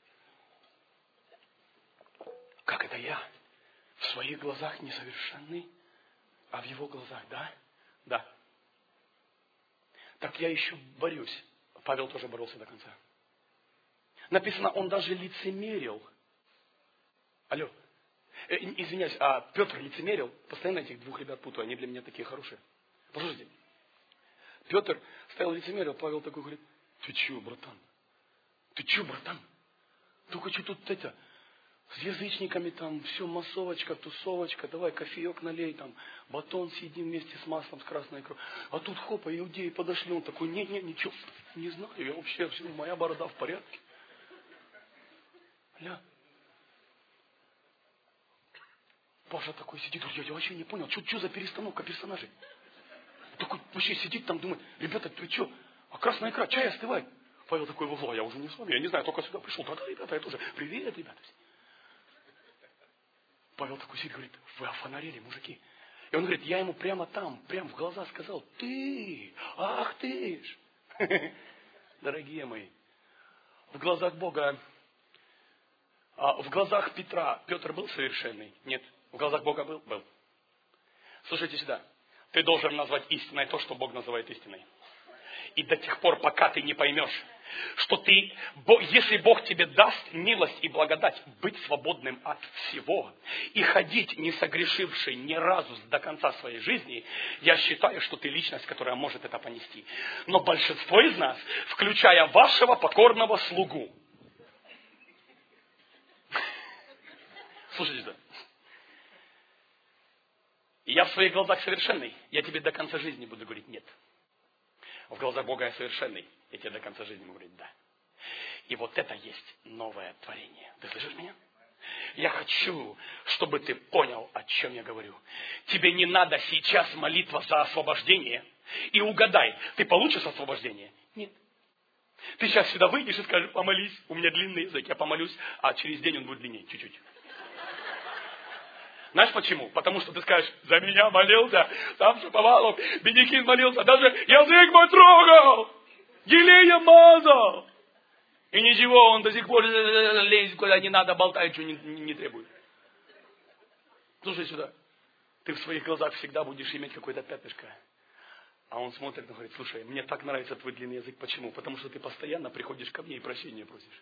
Как это я? В своих глазах несовершенный, а в его глазах, да? Да. Так я еще борюсь Павел тоже боролся до конца. Написано, он даже лицемерил. Алло. Э, извиняюсь, а Петр лицемерил? Постоянно этих двух ребят путаю, они для меня такие хорошие. Послушайте. Петр стоял лицемерил, Павел такой говорит, ты че, братан? Ты че, братан? Только что тут это, с язычниками там, все, массовочка, тусовочка, давай кофеек налей, там, батон съедим вместе с маслом, с красной икрой. А тут хопа, иудеи подошли, он такой, не-не, ничего, не знаю, я вообще, все, моя борода в порядке. Ля. Паша такой сидит, говорит, я вообще не понял, что за перестановка персонажей? Такой вообще сидит там, думает, ребята, ты что, а красная икра, чай остывает. Павел такой в углу, я уже не с вами, я не знаю, только сюда пришел. Да-да, ребята, я тоже. Привет, ребята. Павел такой сидит, говорит, вы офонарели, мужики. И он говорит, я ему прямо там, прямо в глаза сказал, ты, ах ты ж. Дорогие мои, в глазах Бога, а в глазах Петра, Петр был совершенный? Нет. В глазах Бога был? Был. Слушайте сюда. Ты должен назвать истиной то, что Бог называет истиной. И до тех пор, пока ты не поймешь, что ты, если Бог тебе даст милость и благодать, быть свободным от всего и ходить, не согрешивший ни разу до конца своей жизни, я считаю, что ты личность, которая может это понести. Но большинство из нас, включая вашего покорного слугу, слушайте сюда. Я в своих глазах совершенный, я тебе до конца жизни буду говорить нет. В глазах Бога я совершенный, я тебе до конца жизни буду говорить да. И вот это есть новое творение. Ты слышишь меня? Я хочу, чтобы ты понял, о чем я говорю. Тебе не надо сейчас молитва за освобождение. И угадай, ты получишь освобождение? Нет. Ты сейчас сюда выйдешь и скажешь, помолись, у меня длинный язык, я помолюсь, а через день он будет длиннее, чуть-чуть. Знаешь почему? Потому что ты скажешь, за меня молился, сам Шаповалов, Бенедикт молился, даже язык мой трогал, елеем мазал. И ничего, он до сих пор лезет, куда не надо, болтает, что не, не, не требует. Слушай сюда, ты в своих глазах всегда будешь иметь какое-то пятнышко. А он смотрит и говорит, слушай, мне так нравится твой длинный язык. Почему? Потому что ты постоянно приходишь ко мне и прощения просишь.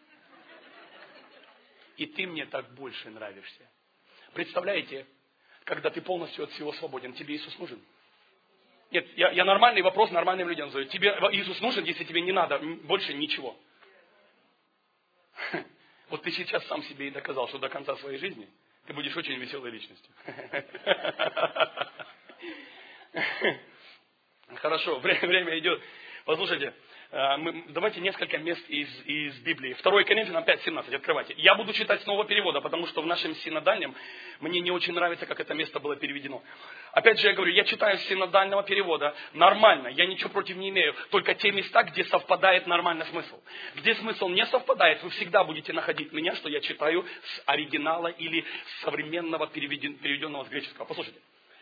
И ты мне так больше нравишься. Представляете, когда ты полностью от всего свободен, тебе Иисус нужен? Нет, я, я нормальный вопрос нормальным людям задаю. Тебе Иисус нужен, если тебе не надо больше ничего. Вот ты сейчас сам себе и доказал, что до конца своей жизни ты будешь очень веселой личностью. Хорошо, время, время идет. Послушайте, мы, давайте несколько мест из, из Библии. второе Коринфянам пять семнадцать, открывайте. Я буду читать с нового перевода, потому что в нашем синодальном мне не очень нравится, как это место было переведено. Опять же, я говорю, я читаю с синодального перевода нормально, я ничего против не имею. Только те места, где совпадает нормально смысл. Где смысл не совпадает, вы всегда будете находить меня, что я читаю с оригинала или с современного переведенного с греческого. Послушайте.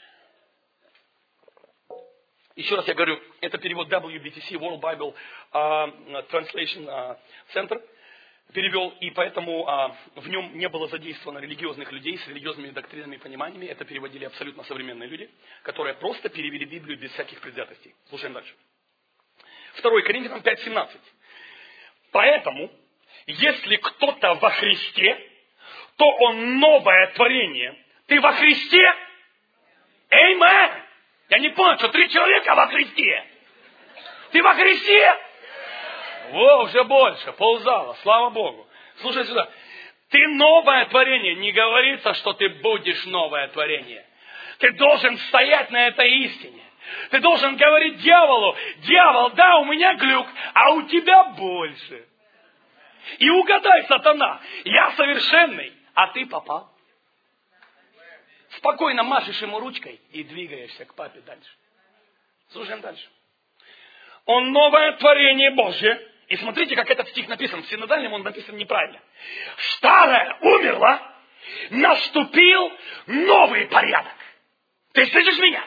Еще раз я говорю, это перевод дабл ю би ти си, World Bible uh, Translation uh, Center перевел, и поэтому uh, в нем не было задействовано религиозных людей с религиозными доктринами и пониманиями. Это переводили абсолютно современные люди, которые просто перевели Библию без всяких предвзятостей. Слушаем дальше. второе Коринфянам пять семнадцать. Поэтому, если кто-то во Христе, то он новое творение. Ты во Христе? Amen. Я не понял, что три человека во Христе. Ты во Христе? Во, уже больше, ползала, слава Богу. Слушай сюда. Ты новое творение. Не говорится, что ты будешь новое творение. Ты должен стоять на этой истине. Ты должен говорить дьяволу, дьявол, да, у меня глюк, а у тебя больше. И угадай, сатана, я совершенный, а ты попал. Спокойно машешь ему ручкой и двигаешься к папе дальше. Слушаем дальше. Он новое творение Божье. И смотрите, как этот стих написан. В синодальном он написан неправильно. Старое умерло, наступил новый порядок. Ты слышишь меня?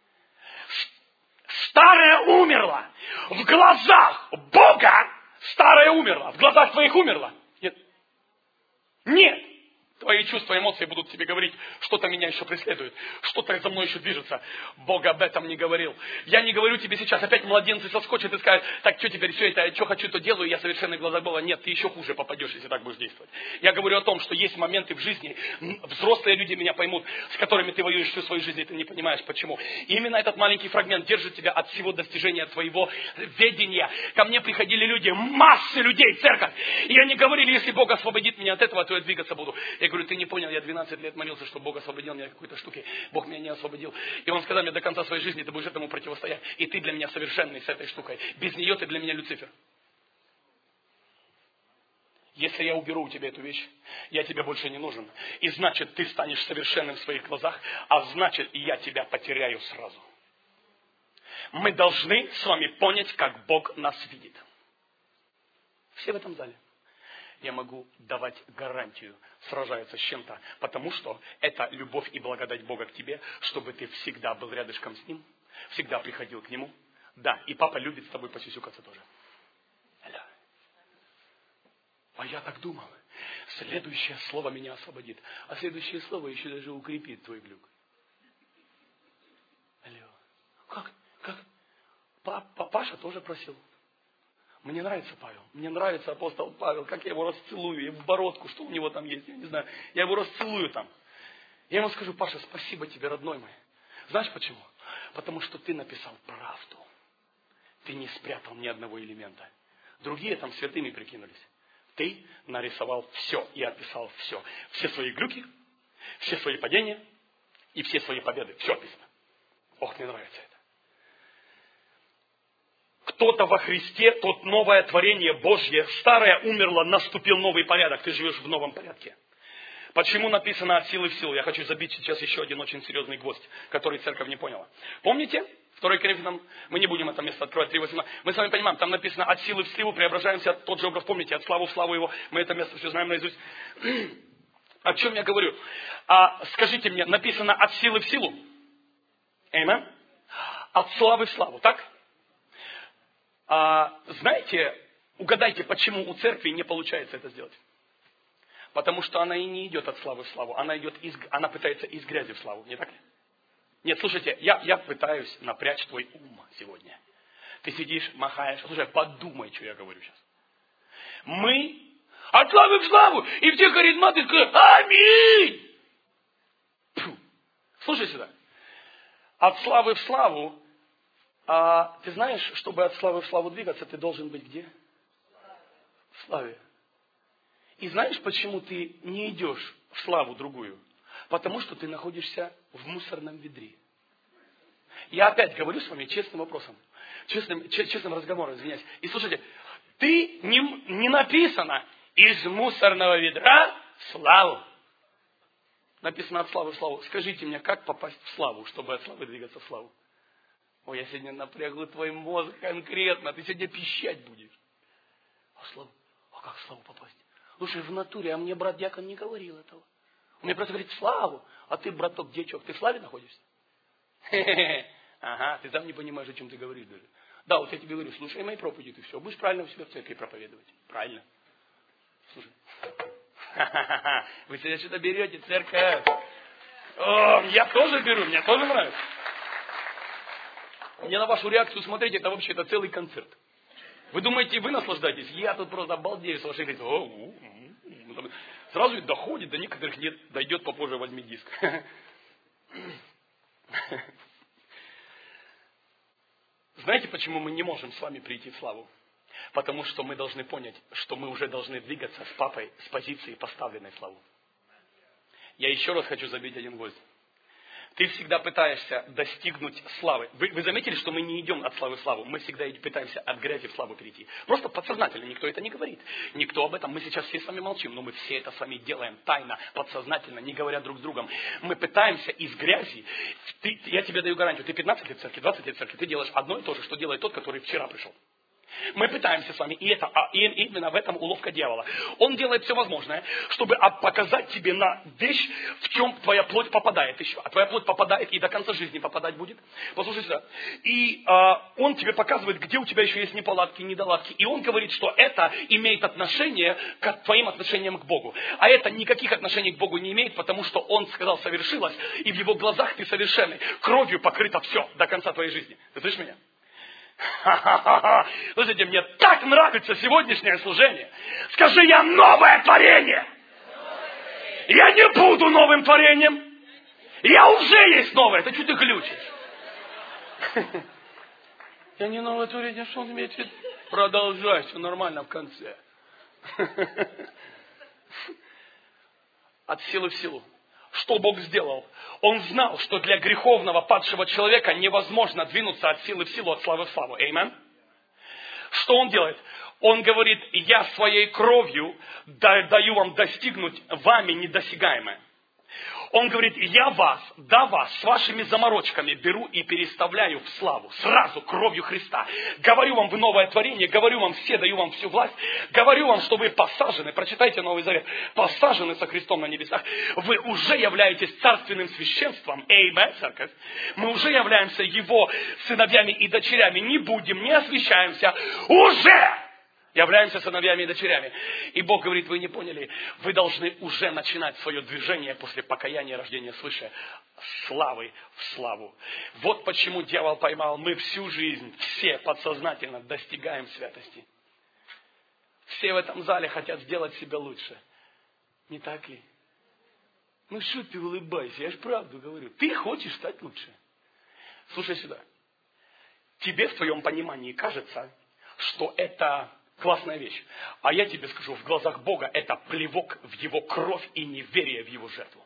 Старое умерло. В глазах Бога старое умерло. В глазах твоих умерло. Нет. Нет. Твои твои чувства, эмоции будут тебе говорить, что-то меня еще преследует, что-то за мной еще движется. Бог об этом не говорил. Я не говорю тебе сейчас, опять младенцы соскочат и скажут, так что теперь все это, что хочу, то делаю, я совершенный глаза Бога. Нет, ты еще хуже попадешь, если так будешь действовать. Я говорю о том, что есть моменты в жизни, взрослые люди меня поймут, с которыми ты воюешь всю свою жизнь, и ты не понимаешь, почему. И именно этот маленький фрагмент держит тебя от всего достижения твоего ведения. Ко мне приходили люди, массы людей, церковь, и они говорили, если Бог освободит меня от этого, то я двигаться буду. Я говорю, ты не понял, я двенадцать лет молился, чтобы Бог освободил меня от какой-то штуки. Бог меня не освободил. И Он сказал мне, до конца своей жизни ты будешь этому противостоять. И ты для меня совершенный с этой штукой. Без нее ты для меня Люцифер. Если я уберу у тебя эту вещь, я тебе больше не нужен. И значит, ты станешь совершенным в своих глазах, а значит, и я тебя потеряю сразу. Мы должны с вами понять, как Бог нас видит. Все в этом зале. Я могу давать гарантию, сражаются с чем-то, потому что это любовь и благодать Бога к тебе, чтобы ты всегда был рядышком с Ним, всегда приходил к Нему. Да, и папа любит с тобой посюсюкаться тоже. Алло. А я так думал, следующее слово меня освободит, а следующее слово еще даже укрепит твой глюк. Алло. Как? Как? Папа, Паша тоже просил. Мне нравится Павел, мне нравится апостол Павел, как я его расцелую, я в бородку, что у него там есть, я не знаю, я его расцелую там. Я ему скажу, Паша, спасибо тебе, родной мой. Знаешь почему? Потому что ты написал правду. Ты не спрятал ни одного элемента. Другие там святыми прикинулись. Ты нарисовал все и описал все. Все свои глюки, все свои падения и все свои победы. Все описано. Ох, мне нравится это. Кто-то во Христе, тот новое творение Божье. Старое умерло, наступил новый порядок. Ты живешь в новом порядке. Почему написано от силы в силу? Я хочу забить сейчас еще один очень серьезный гвоздь, который церковь не поняла. Помните? второе Коринфянам, мы не будем это место открывать, три восемнадцать. Мы с вами понимаем, там написано от силы в силу, преображаемся, тот же образ, помните, от славы в славу его. Мы это место все знаем наизусть. О чем я говорю? А, скажите мне, написано от силы в силу? Amen? От славы в славу, так? А, знаете, угадайте, почему у церкви не получается это сделать? Потому что она и не идет от славы в славу, она, идет из, она пытается из грязи в славу, не так ли? Нет, слушайте, я, я пытаюсь напрячь твой ум сегодня. Ты сидишь, махаешь, слушай, подумай, что я говорю сейчас. Мы от славы в славу, и все харизматы скажут аминь! Фу. Слушай сюда. От славы в славу, а ты знаешь, чтобы от славы в славу двигаться, ты должен быть где? В славе. И знаешь, почему ты не идешь в славу другую? Потому что ты находишься в мусорном ведре. Я опять говорю с вами честным вопросом. Честным, честным разговором, извиняюсь. И слушайте, ты не, не написано из мусорного ведра в славу. Написано от славы в славу. Скажите мне, как попасть в славу, чтобы от славы двигаться в славу? Ой, я сегодня напрягу твой мозг конкретно. Ты сегодня пищать будешь. А, славу? А как в славу попасть? Слушай, в натуре, а мне брат Дьякон не говорил этого. Он мне просто говорит, славу. А ты, браток, дьячок, ты в славе находишься? Хе-хе-хе. Ага, ты сам не понимаешь, о чем ты говоришь даже. Да, вот я тебе говорю, слушай мои проповеди, ты все, будешь правильно у себя в церкви проповедовать. Правильно. Слушай. Ха-ха-ха. Вы себя что-то берете, церковь. О, я тоже беру, мне тоже нравится. Мне на вашу реакцию смотреть, это вообще это целый концерт. Вы думаете, вы наслаждаетесь? Я тут просто обалдею с вашей говорит, о, у, у. Сразу и доходит, до некоторых нет, дойдет, попозже возьми диск. Знаете, почему мы не можем с вами прийти в славу? Потому что мы должны понять, что мы уже должны двигаться с папой с позиции поставленной в славу. Я еще раз хочу забить один гвоздь. Ты всегда пытаешься достигнуть славы. Вы, вы заметили, что мы не идем от славы в славу. Мы всегда пытаемся от грязи в славу перейти. Просто подсознательно, никто это не говорит. Никто об этом, мы сейчас все с вами молчим, но мы все это с вами делаем тайно, подсознательно, не говоря друг с другом. Мы пытаемся из грязи, ты, я тебе даю гарантию, ты пятнадцать лет в церкви, двадцать лет в церкви, ты делаешь одно и то же, что делает тот, который вчера пришел. Мы пытаемся с вами, и, это, а, и именно в этом уловка дьявола. Он делает все возможное, чтобы показать тебе на вещь, в чем твоя плоть попадает еще. А твоя плоть попадает и до конца жизни попадать будет. Послушай сюда. И а, он тебе показывает, где у тебя еще есть неполадки, недоладки. И он говорит, что это имеет отношение к твоим отношениям к Богу. А это никаких отношений к Богу не имеет, потому что он сказал, совершилось, и в его глазах ты совершенный. Кровью покрыто все до конца твоей жизни. Ты слышишь меня? Ха-ха-ха! Слушайте, мне так нравится сегодняшнее служение. Скажи, я новое творение. Я не буду новым творением. Я уже есть новое. Ты что ты глючишь? Я не новое творение, что он имеет в виду? Продолжай, все нормально в конце. От силы в силу. Что Бог сделал? Он знал, что для греховного падшего человека невозможно двинуться от силы в силу, от славы в славу. Аминь. Что Он делает? Он говорит, я своей кровью даю вам достигнуть вами недосягаемое. Он говорит, я вас, да вас, с вашими заморочками беру и переставляю в славу. Сразу кровью Христа. Говорю вам, вы новое творение, говорю вам, все, даю вам всю власть. Говорю вам, что вы посажены, прочитайте Новый Завет, посажены со Христом на небесах. Вы уже являетесь царственным священством. Эймен, церковь. Мы уже являемся Его сыновьями и дочерями. Не будем, не освящаемся. Уже! Являемся сыновьями и дочерями. И Бог говорит, вы не поняли, вы должны уже начинать свое движение после покаяния и рождения свыше. Славы в славу. Вот почему дьявол поймал. Мы всю жизнь, все подсознательно достигаем святости. Все в этом зале хотят сделать себя лучше. Не так ли? Ну что ты улыбайся, я же правду говорю. Ты хочешь стать лучше. Слушай сюда. Тебе в твоем понимании кажется, что это... классная вещь. А я тебе скажу, в глазах Бога это плевок в Его кровь и неверие в Его жертву.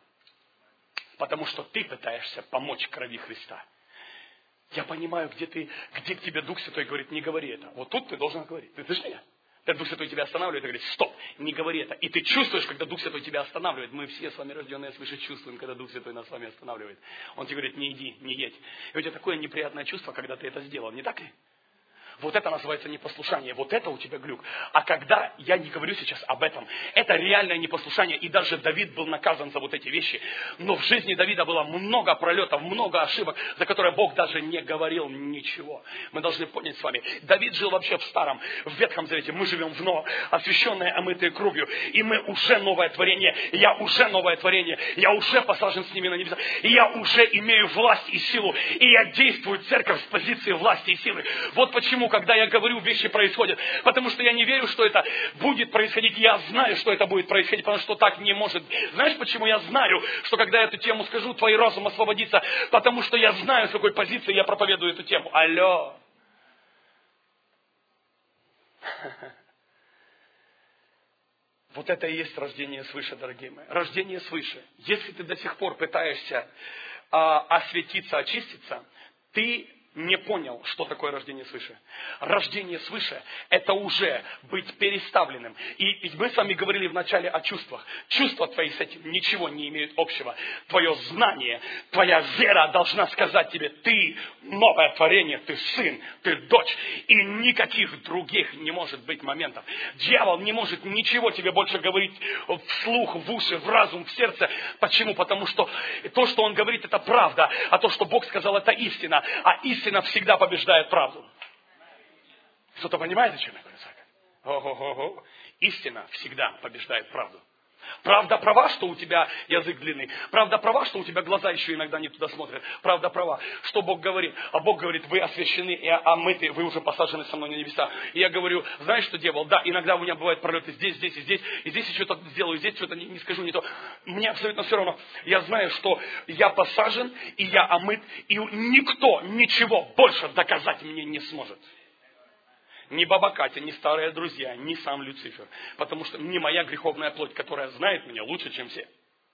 Потому что ты пытаешься помочь крови Христа. Я понимаю, где ты, где к тебе Дух Святой говорит, не говори это. Вот тут ты должен говорить. Ты слышишь меня? Когда Дух Святой тебя останавливает и говорит, стоп, не говори это. И ты чувствуешь, когда Дух Святой тебя останавливает. Мы все с вами, рожденные свыше, чувствуем, когда Дух Святой нас с вами останавливает. Он тебе говорит, не иди, не едь. И у тебя такое неприятное чувство, когда ты это сделал. Не так ли? Вот это называется непослушание. Вот это у тебя глюк. А когда, я не говорю сейчас об этом, это реальное непослушание. И даже Давид был наказан за вот эти вещи. Но в жизни Давида было много пролетов, много ошибок, за которые Бог даже не говорил ничего. Мы должны понять с вами. Давид жил вообще в старом, в Ветхом Завете. Мы живем в новом, освященные, омытые кровью. И мы уже новое творение. Я уже новое творение. Я уже посажен с ними на небеса. И я уже имею власть и силу. И я действую церковь с позиции власти и силы. Вот почему когда я говорю, вещи происходят. Потому что я не верю, что это будет происходить. Я знаю, что это будет происходить, потому что так не может. Знаешь, почему я знаю, что когда я эту тему скажу, твой разум освободится? Потому что я знаю, с какой позиции я проповедую эту тему. Алло. Вот это и есть рождение свыше, дорогие мои. Рождение свыше. Если ты до сих пор пытаешься а, осветиться, очиститься, ты не понял, что такое рождение свыше. Рождение свыше – это уже быть переставленным. И, и мы с вами говорили вначале о чувствах. Чувства твои с этим ничего не имеют общего. Твое знание, твоя вера должна сказать тебе, ты новое творение, ты сын, ты дочь. И никаких других не может быть моментов. Дьявол не может ничего тебе больше говорить вслух, в уши, в разум, в сердце. Почему? Потому что то, что он говорит, это правда. А то, что Бог сказал, это истина. А истина Истина всегда побеждает правду. Кто-то понимает, о чем я говорю? О-хо-хо-хо. Истина всегда побеждает правду. Правда права, что у тебя язык длинный. Правда права, что у тебя глаза еще иногда не туда смотрят. Правда права, что Бог говорит. А Бог говорит, вы освящены и омыты, вы уже посажены со мной на небеса. И я говорю, знаешь, что дьявол? Да, иногда у меня бывают пролеты здесь, здесь и здесь. И здесь я что-то сделаю, здесь что-то не, не скажу, не то. Мне абсолютно все равно. Я знаю, что я посажен, и я омыт, и никто ничего больше доказать мне не сможет. Ни баба Катя, ни старые друзья, ни сам Люцифер. Потому что не моя греховная плоть, которая знает меня лучше, чем все.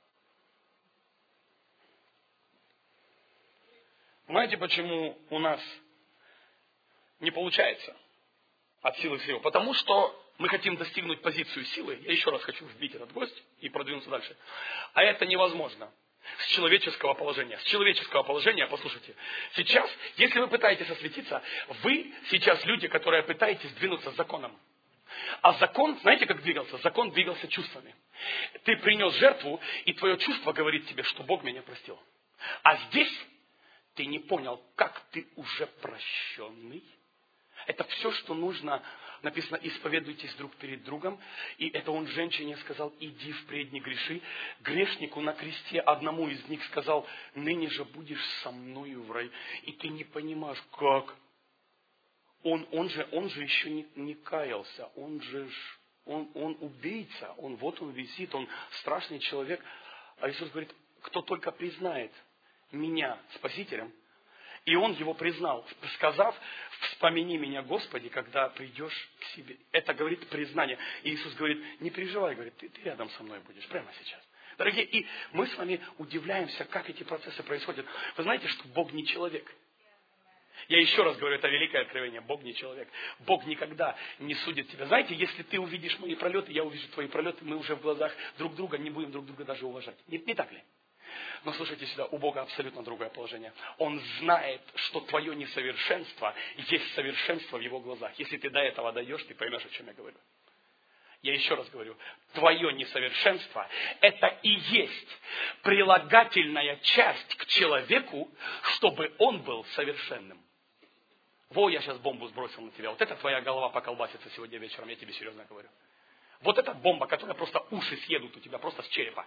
Знаете, почему у нас не получается от силы всего? Потому что мы хотим достигнуть позицию силы. Я еще раз хочу вбить этот гвоздь и продвинуться дальше. А это невозможно. С человеческого положения. С человеческого положения, послушайте. Сейчас, если вы пытаетесь осветиться, вы сейчас люди, которые пытаетесь двинуться с законом. А закон, знаете, как двигался? Закон двигался чувствами. Ты принес жертву, и твое чувство говорит тебе, что Бог меня простил. А здесь ты не понял, как ты уже прощенный. Это все, что нужно. Написано, исповедуйтесь друг перед другом. И это он женщине сказал, иди впредь не греши. Грешнику на кресте одному из них сказал, ныне же будешь со мною в рай. И ты не понимаешь, как? Он, он, же, он же еще не, не каялся. Он же, он, он убийца. Он, вот он висит, он страшный человек. А Иисус говорит, кто только признает меня Спасителем, и он его признал, сказав, вспомини меня, Господи, когда придешь к себе. Это говорит признание. И Иисус говорит, не переживай, говорит, ты, ты рядом со мной будешь, прямо сейчас. Дорогие, и мы с вами удивляемся, как эти процессы происходят. Вы знаете, что Бог не человек. Я еще раз говорю, это великое откровение. Бог не человек. Бог никогда не судит тебя. Знаете, если ты увидишь мои пролеты, я увижу твои пролеты, мы уже в глазах друг друга не будем друг друга даже уважать. Не, не так ли? Но слушайте сюда, у Бога абсолютно другое положение. Он знает, что твое несовершенство есть совершенство в его глазах. Если ты до этого дойдешь, ты поймешь, о чем я говорю. Я еще раз говорю, твое несовершенство – это и есть прилагательная часть к человеку, чтобы он был совершенным. Во, я сейчас бомбу сбросил на тебя. Вот это твоя голова поколбасится сегодня вечером, я тебе серьезно говорю. Вот эта бомба, которая просто уши съедут у тебя просто с черепа.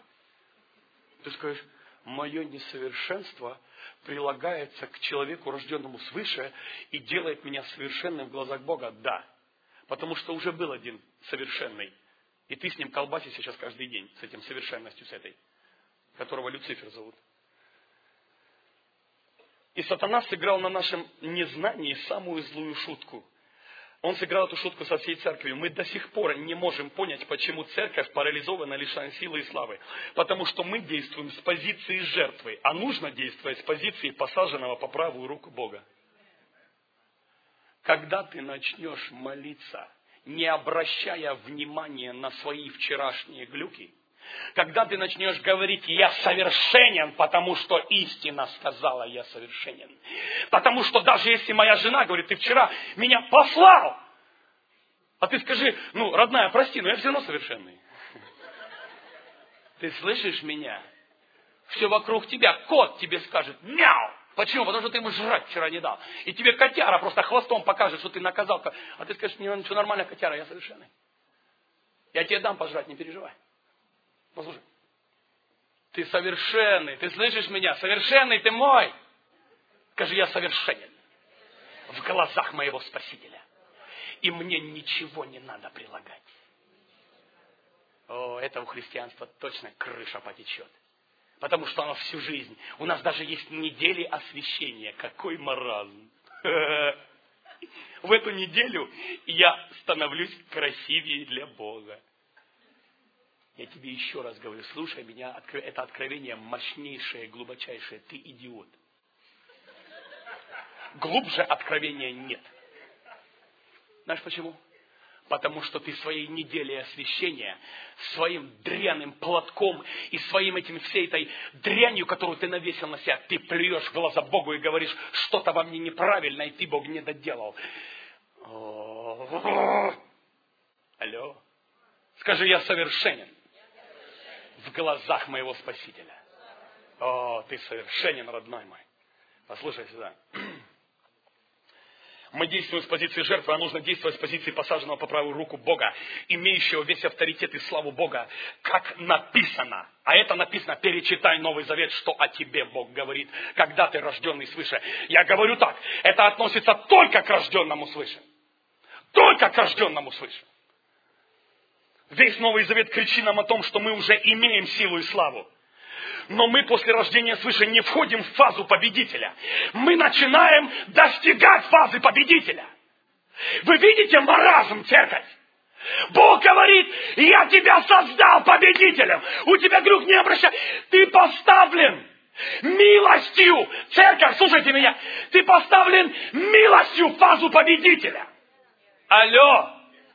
Ты скажешь, мое несовершенство прилагается к человеку, рожденному свыше, и делает меня совершенным в глазах Бога. Да, потому что уже был один совершенный. И ты с ним колбасишься сейчас каждый день, с этим совершенностью, с этой, которого Люцифер зовут. И сатана сыграл на нашем незнании самую злую шутку. Он сыграл эту шутку со всей церковью. Мы до сих пор не можем понять, почему церковь парализована, лишена силы и славы. Потому что мы действуем с позиции жертвы, а нужно действовать с позиции посаженного по правую руку Бога. Когда ты начнешь молиться, не обращая внимания на свои вчерашние глюки, когда ты начнешь говорить, я совершенен, потому что истина сказала, я совершенен. Потому что даже если моя жена говорит, ты вчера меня послал, а ты скажи, ну, родная, прости, но я все равно совершенный. Ты слышишь меня? Все вокруг тебя, кот тебе скажет, мяу. Почему? Потому что ты ему жрать вчера не дал. И тебе котяра просто хвостом покажет, что ты наказал. А ты скажешь, не, все нормально, котяра, я совершенный. Я тебе дам пожрать, не переживай. Послушай, ты совершенный, ты слышишь меня? Совершенный ты мой. Скажи, я совершенен в глазах моего Спасителя. И мне ничего не надо прилагать. О, это у христианства точно крыша потечет. Потому что оно всю жизнь. У нас даже есть недели освящения. Какой маразм. В эту неделю я становлюсь красивее для Бога. Я тебе еще раз говорю, слушай меня, это откровение мощнейшее, глубочайшее. Ты идиот. Глубже откровения нет. Знаешь почему? Потому что ты своей неделей освящения, своим дряным платком и своим этим всей этой дрянью, которую ты навесил на себя, ты плюешь в глаза Богу и говоришь, что-то во мне неправильно, и ты, Бог, не доделал. Алло. Скажи, я совершенен в глазах моего Спасителя. О, ты совершенен, родной мой. Послушай сюда. Мы действуем с позиции жертвы, а нужно действовать с позиции посаженного по правую руку Бога, имеющего весь авторитет и славу Бога, как написано. А это написано, перечитай Новый Завет, что о тебе Бог говорит, когда ты рожденный свыше. Я говорю так, это относится только к рожденному свыше. Только к рожденному свыше. Весь Новый Завет кричит нам о том, что мы уже имеем силу и славу. Но мы после рождения свыше не входим в фазу победителя. Мы начинаем достигать фазы победителя. Вы видите маразм, церковь? Бог говорит, я тебя создал победителем. У тебя глюк не обращай. Ты поставлен милостью. Церковь, слушайте меня. Ты поставлен милостью в фазу победителя. Алло.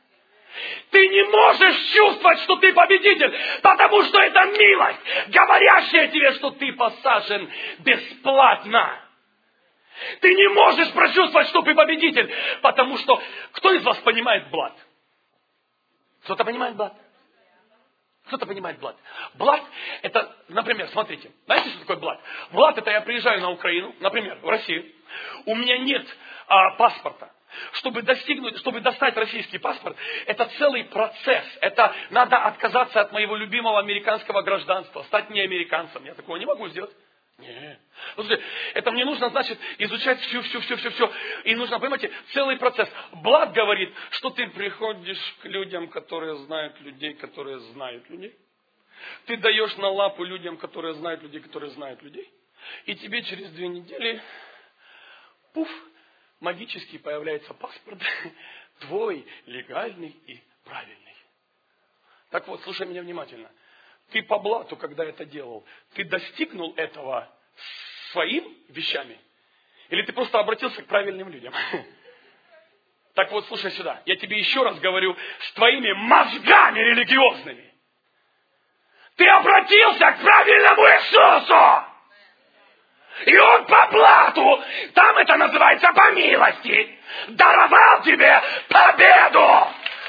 Ты не можешь чувствовать, что ты победитель, потому что это милость, говорящая тебе, что ты посажен бесплатно. Ты не можешь прочувствовать, что ты победитель, потому что кто из вас понимает блат? Кто-то понимает блат? Кто-то понимает блат. Блат это, например, смотрите, знаете, что такое блат? Блат это я приезжаю на Украину, например, в Россию, у меня нет а, паспорта. Чтобы достигнуть, чтобы достать российский паспорт, это целый процесс. Это надо отказаться от моего любимого американского гражданства, стать не американцем. Я такого не могу сделать. Нет. Слушайте, это мне нужно, значит, изучать всю, всю, всю, всю, всю. И нужно, понимаете, целый процесс. Блат говорит, что ты приходишь к людям, которые знают людей, которые знают людей. Ты даешь на лапу людям, которые знают людей, которые знают людей. И тебе через две недели, пуф, магически появляется паспорт твой, легальный и правильный. Так вот, слушай меня внимательно. Ты по блату, когда это делал, ты достигнул этого своими вещами? Или ты просто обратился к правильным людям? Так вот, слушай сюда. Я тебе еще раз говорю, с твоими мозгами религиозными. Ты обратился к правильному Иисусу! И Он по блату, там это называется по милости, даровал тебе победу.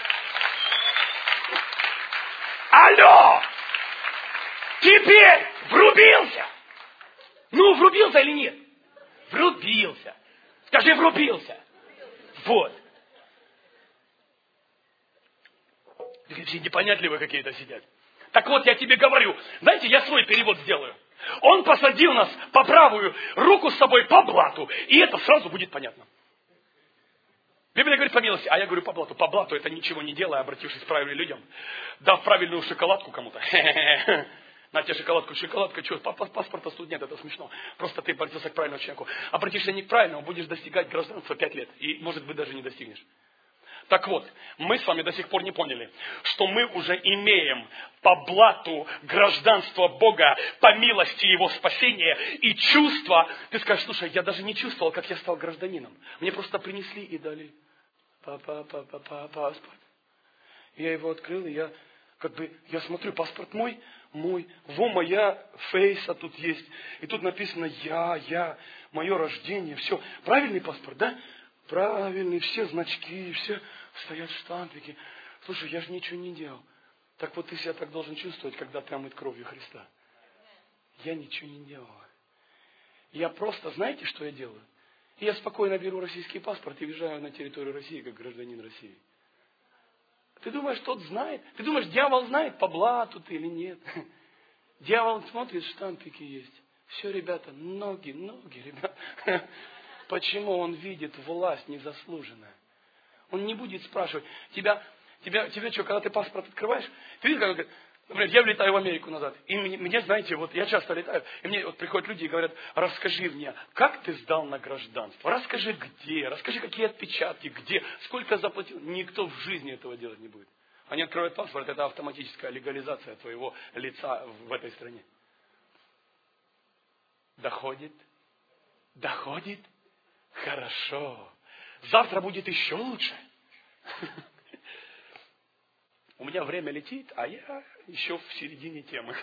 Алло! Теперь врубился. Ну, врубился или нет? Врубился. Скажи, врубился. Вот. Все непонятливые какие-то сидят. Так вот, я тебе говорю, знаете, я свой перевод сделаю. Он посадил нас по правую руку с собой по блату, и это сразу будет понятно. Библия говорит по милости, а я говорю по блату. По блату это ничего не делая, обратившись к правильным людям, дав правильную шоколадку кому-то. На тебе шоколадку, шоколадка, что, паспорта тут нет, это смешно. Просто ты обратился к правильному человеку. Обратишься не к правильному, будешь достигать гражданства пять лет. И, может быть, даже не достигнешь. Так вот, мы с вами до сих пор не поняли, что мы уже имеем по блату гражданство Бога, по милости Его спасения и чувства. Ты скажешь, слушай, я даже не чувствовал, как я стал гражданином. Мне просто принесли и дали паспорт. Я его открыл, и я как бы, я смотрю, паспорт мой, мой, во моя фейса тут есть. И тут написано я, я, мое рождение, все. Правильный паспорт, да? Правильный, все значки, все стоят штампики. Слушай, я же ничего не делал. Так вот ты себя так должен чувствовать, когда ты омыт кровью Христа. Я ничего не делал. Я просто, знаете, что я делаю? Я спокойно беру российский паспорт и въезжаю на территорию России, как гражданин России. Ты думаешь, тот знает? Ты думаешь, дьявол знает, по блату ты или нет? Дьявол смотрит, штампики есть. Все, ребята, ноги, ноги, ребята. Почему он видит власть незаслуженную? Он не будет спрашивать. Тебя, тебя, тебя что, когда ты паспорт открываешь, ты видишь, как, например, я влетаю в Америку назад. И мне, мне, знаете, вот я часто летаю, и мне вот приходят люди и говорят, расскажи мне, как ты сдал на гражданство? Расскажи, где? Расскажи, какие отпечатки, где? Сколько заплатил? Никто в жизни этого делать не будет. Они открывают паспорт, это автоматическая легализация твоего лица в этой стране. Доходит? Доходит? Хорошо. Завтра будет еще лучше. У меня время летит, а я еще в середине темы.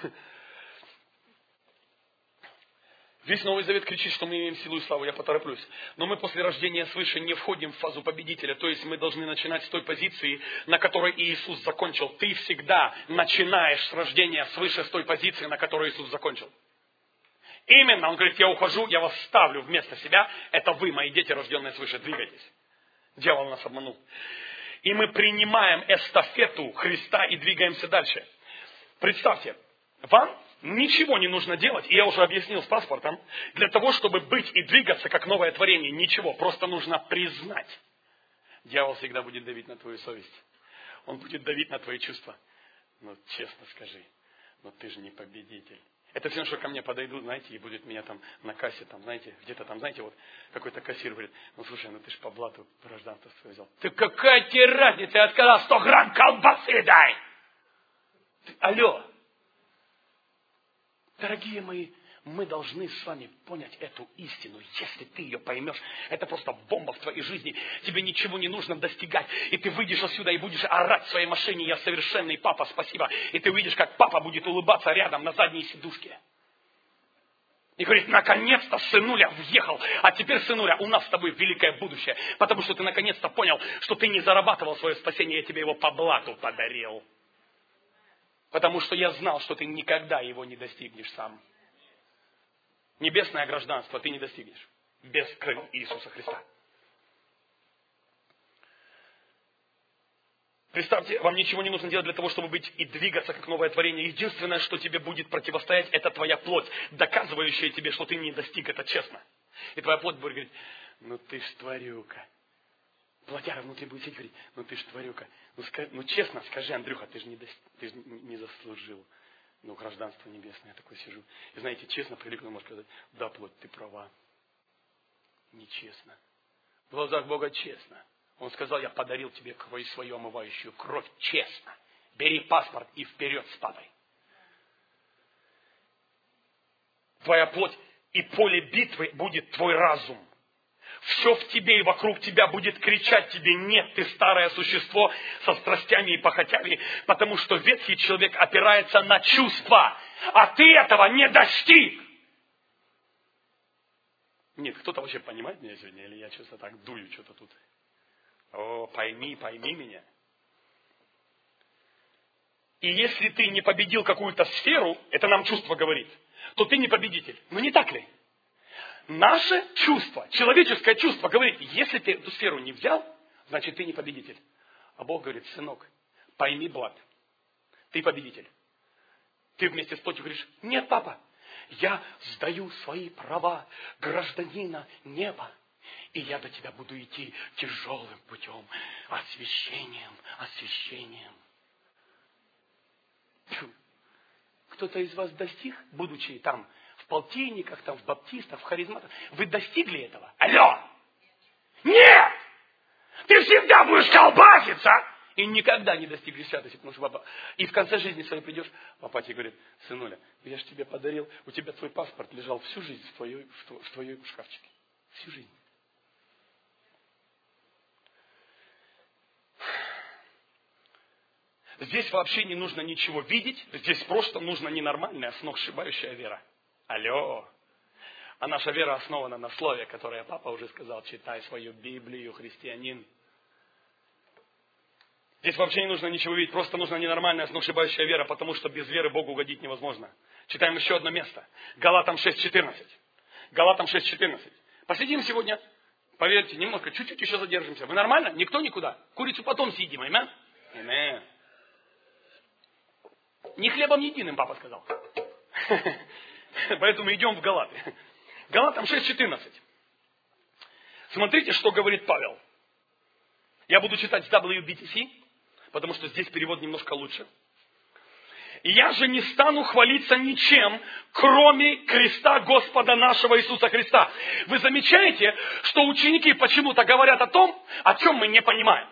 Весь Новый Завет кричит, что мы имеем силу и славу, я потороплюсь. Но мы после рождения свыше не входим в фазу победителя. То есть мы должны начинать с той позиции, на которой Иисус закончил. Ты всегда начинаешь с рождения свыше с той позиции, на которой Иисус закончил. Именно, он говорит, я ухожу, я вас ставлю вместо себя. Это вы, мои дети, рожденные свыше, двигайтесь. Дьявол нас обманул. И мы принимаем эстафету Христа и двигаемся дальше. Представьте, вам ничего не нужно делать, и я уже объяснил с паспортом, для того, чтобы быть и двигаться как новое творение. Ничего, просто нужно признать. Дьявол всегда будет давить на твою совесть. Он будет давить на твои чувства. Ну, честно скажи, но ты же не победитель. Это все, что ко мне подойдут, знаете, и будет меня там на кассе, там, знаете, где-то там, знаете, вот какой-то кассир говорит, ну, слушай, ну ты ж по блату гражданство свое взял. Ты какая тебе разница, я сказал, сто грамм колбасы дай. Ты, алло. Дорогие мои, Мы должны с вами понять эту истину. Если ты ее поймешь, это просто бомба в твоей жизни. Тебе ничего не нужно достигать. И ты выйдешь отсюда и будешь орать в своей машине: я совершенный папа, спасибо. И ты увидишь, как папа будет улыбаться рядом на задней сидушке. И говорит: наконец-то сынуля въехал. А теперь, сынуля, у нас с тобой великое будущее. Потому что ты наконец-то понял, что ты не зарабатывал свое спасение, я тебе его по блату подарил. Потому что я знал, что ты никогда его не достигнешь сам. Небесное гражданство ты не достигнешь без крови Иисуса Христа. Представьте, вам ничего не нужно делать для того, чтобы быть и двигаться как новое творение. Единственное, что тебе будет противостоять, это твоя плоть, доказывающая тебе, что ты не достиг это честно. И твоя плоть будет говорить: ну ты ж тварюка. Плотяра внутри будет сидеть и говорить: ну ты ж тварюка. Ну, скажи, ну честно скажи, Андрюха, ты же не, достиг, ты ж не заслужил. Ну, гражданство небесное, я такой сижу. И знаете, честно, приликну, может сказать: да, плоть, ты права. Нечестно. В глазах Бога честно. Он сказал: я подарил тебе кровь свою, омывающую кровь. Честно. Бери паспорт и вперед с папой. Твоя плоть и поле битвы будет твой разум. Все в тебе и вокруг тебя будет кричать тебе: нет, ты старое существо со страстями и похотями, потому что ветхий человек опирается на чувства, а ты этого не достиг. Нет, кто-то вообще понимает меня сегодня, или я честно так дую что-то тут? О, пойми, пойми меня. И если ты не победил какую-то сферу, это нам чувство говорит, то ты не победитель. Ну не так ли? Наше чувство, человеческое чувство говорит: если ты эту сферу не взял, значит ты не победитель. А Бог говорит: сынок, пойми, благ, ты победитель. Ты вместе с плотью говоришь: нет, папа, я сдаю свои права гражданина неба. И я до тебя буду идти тяжелым путем, освящением, освящением. Фу. Кто-то из вас достиг, будучи там в полтинниках, там в баптистах, в харизматах? Вы достигли этого? Алло! Нет! Ты всегда будешь колбаситься! И никогда не достигнешь святости, потому что папа... И в конце жизни своей придешь, папа тебе говорит: сынуля, я же тебе подарил, у тебя твой паспорт лежал всю жизнь в твоей, в твоей шкафчике. Всю жизнь. Здесь вообще не нужно ничего видеть, здесь просто нужна ненормальная, сногсшибающая вера. Алло! А наша вера основана на слове, которое папа уже сказал: читай свою Библию, христианин. Здесь вообще не нужно ничего видеть, просто нужна ненормальная, сногсшибающая вера, потому что без веры Богу угодить невозможно. Читаем еще одно место. Галатам шесть четырнадцать. Галатам шесть четырнадцать. Посидим сегодня, поверьте, немножко, чуть-чуть еще задержимся. Вы нормально? Никто никуда. Курицу потом съедим, аминь? Аминь. Не хлебом единым, папа сказал. Поэтому идем в Галаты. Галатам шесть четырнадцать. Смотрите, что говорит Павел. Я буду читать с дабл ю би ти си, потому что здесь перевод немножко лучше. «Я же не стану хвалиться ничем, кроме креста Господа нашего Иисуса Христа». Вы замечаете, что ученики почему-то говорят о том, о чем мы не понимаем.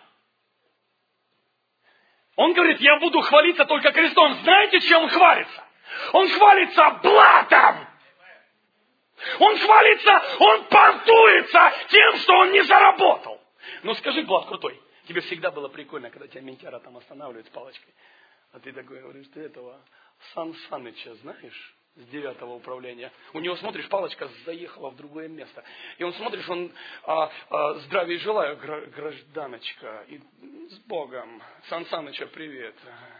Он говорит: я буду хвалиться только крестом. Знаете, чем он хвалится? Он хвалится блатом. Он хвалится, он понтуется тем, что он не заработал. Ну скажи, блат крутой, тебе всегда было прикольно, когда тебя ментяра там останавливает с палочкой. А ты такой говоришь: ты этого Сан Саныча знаешь? С девятого управления. У него, смотришь, палочка заехала в другое место. И он, смотришь, он а, а, здравия желаю, гражданочка. И с Богом. Сан Саныча, привет.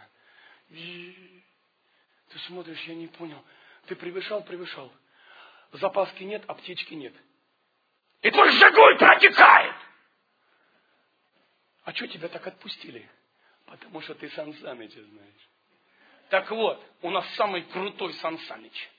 И ты смотришь: я не понял. Ты превышал, превышал. Запаски нет, а птички нет. И твой жигуль протекает. А что тебя так отпустили? Потому что ты Сан Саныча знаешь. Так вот, у нас самый крутой Сан Саныч.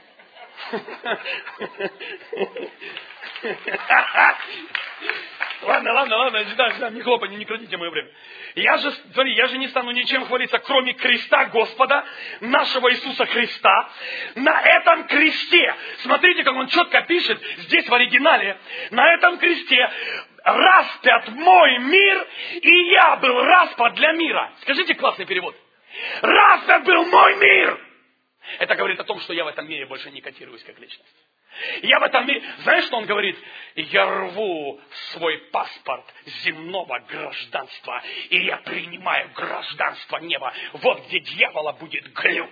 Ладно, ладно, ладно, ждем, ждем, не хлопайте, не крадите мое время. Я же, смотри, я же не стану ничем хвалиться, кроме креста Господа, нашего Иисуса Христа. На этом кресте, смотрите, как он четко пишет здесь в оригинале, на этом кресте распят мой мир, и я был распят для мира. Скажите классный перевод. Распят был мой мир. Это говорит о том, что я в этом мире больше не котируюсь как личность. Я в этом мире... Знаешь, что он говорит? Я рву свой паспорт земного гражданства, и я принимаю гражданство неба. Вот где дьявола будет глюк.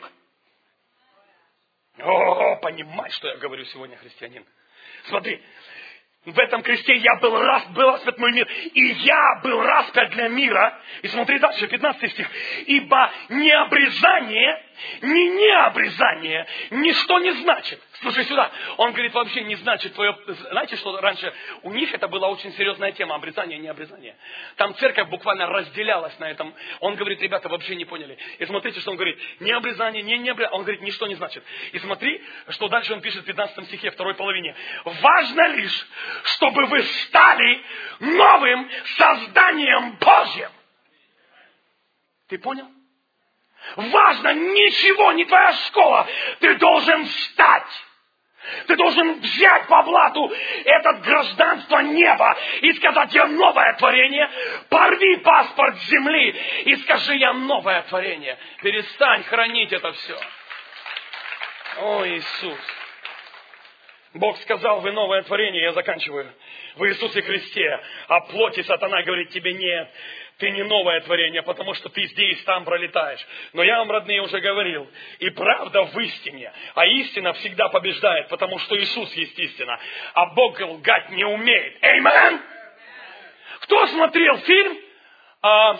О, понимаешь, что я говорю сегодня, христианин? Смотри, в этом кресте я был, рас, был распят мой мир, и я был распят для мира. И смотри дальше, пятнадцатый стих. Ибо необрезание, не необрезание, ничто не значит. Слушай сюда, он говорит, вообще не значит твое... Знаете, что раньше у них это была очень серьезная тема, обрезание и необрезание. Там церковь буквально разделялась на этом. Он говорит, ребята, вообще не поняли. И смотрите, что он говорит, необрезание, не необрезание. Он говорит, ничто не значит. И смотри, что дальше он пишет в пятнадцатом стихе, второй половине. Важно лишь, чтобы вы стали новым созданием Божьим. Ты понял? Важно ничего, не твоя школа. Ты должен встать. Ты должен взять по блату это гражданство неба и сказать, я новое творение. Порви паспорт земли и скажи, я новое творение. Перестань хранить это все. О, Иисус. Бог сказал, вы новое творение, я заканчиваю. В Иисусе Христе. А плоти сатана говорит тебе, нет, ты не новое творение, потому что ты здесь, там пролетаешь. Но я вам, родные, уже говорил, и правда в истине. А истина всегда побеждает, потому что Иисус есть истина. А Бог лгать не умеет. Аминь! Кто смотрел фильм о,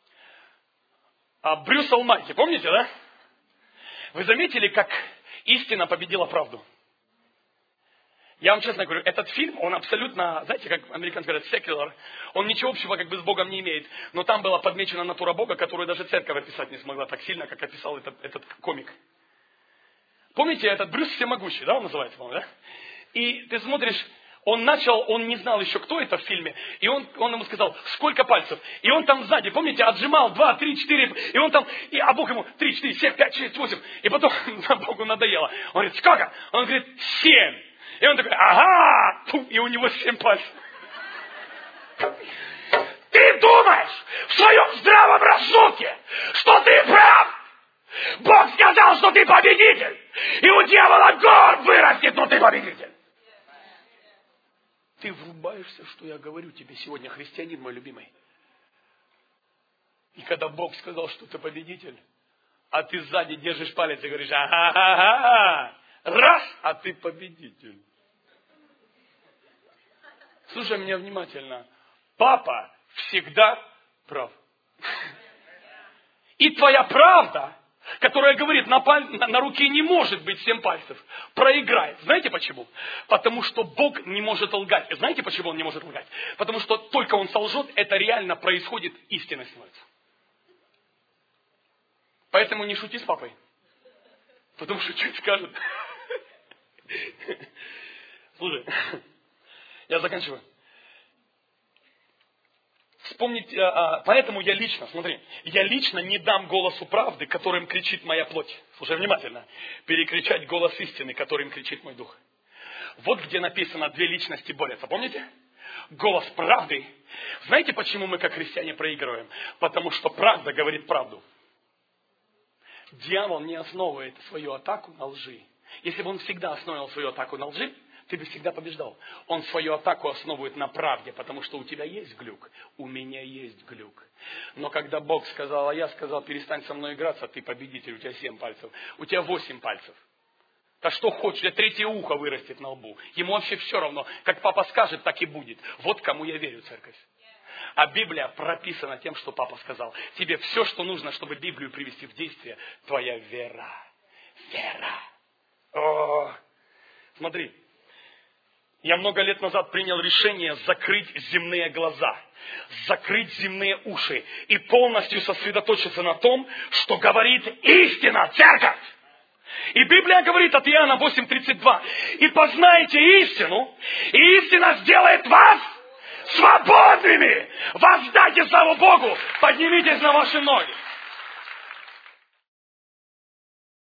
о Брюс Алмайти? Помните, да? Вы заметили, как истина победила правду? Я вам честно говорю, этот фильм, он абсолютно, знаете, как американцы говорят, secular, он ничего общего как бы с Богом не имеет. Но там была подмечена натура Бога, которую даже церковь описать не смогла так сильно, как описал этот, этот комик. Помните, этот Брюс Всемогущий, да, он называется, по-моему, да? И ты смотришь, он начал, он не знал еще, кто это в фильме, и он, он ему сказал, сколько пальцев? И он там сзади, помните, отжимал два, три, четыре, и он там, и, а Бог ему три, четыре, семь, пять, шесть, восемь. И потом Богу надоело. Он говорит, сколько? Он говорит, семь. И он такой, ага, фу, и у него семь пальцев. Ты думаешь в своем здравом рассудке, что ты прав? Бог сказал, что ты победитель. И у дьявола горб вырастет, но ты победитель. Ты врубаешься, что я говорю тебе сегодня, христианин мой любимый. И когда Бог сказал, что ты победитель, а ты сзади держишь палец и говоришь, ага-га-га, раз, а ты победитель. Слушай меня внимательно. Папа всегда прав. И твоя правда, которая говорит, на, паль... на, на руке не может быть семь пальцев, проиграет. Знаете почему? Потому что Бог не может лгать. Знаете, почему Он не может лгать? Потому что только Он солжет, это реально происходит, истинной становится. Поэтому не шути с папой. Потому что чуть скажет. Слушай, я заканчиваю. Вспомните, поэтому я лично, смотри, я лично не дам голосу правды, которым кричит моя плоть. Слушай внимательно. Перекричать голос истины, которым кричит мой дух. Вот где написано, две личности борются. Помните? Голос правды. Знаете, почему мы как христиане проигрываем? Потому что правда говорит правду. Дьявол не основывает свою атаку на лжи. Если бы он всегда основывал свою атаку на лжи, ты бы всегда побеждал. Он свою атаку основывает на правде, потому что у тебя есть глюк, у меня есть глюк. Но когда Бог сказал, а я сказал, перестань со мной играться, ты победитель, у тебя семь пальцев, у тебя восемь пальцев. Да что хочешь, у тебя третье ухо вырастет на лбу. Ему вообще все равно, как папа скажет, так и будет. Вот кому я верю, церковь. А Библия прописана тем, что папа сказал. Тебе все, что нужно, чтобы Библию привести в действие, твоя вера. Вера. О, смотри. Я много лет назад принял решение закрыть земные глаза, закрыть земные уши и полностью сосредоточиться на том, что говорит истина, церковь. И Библия говорит от Иоанна восемь тридцать два. И познаете истину, и истина сделает вас свободными. Воздайте славу Богу, поднимитесь на ваши ноги.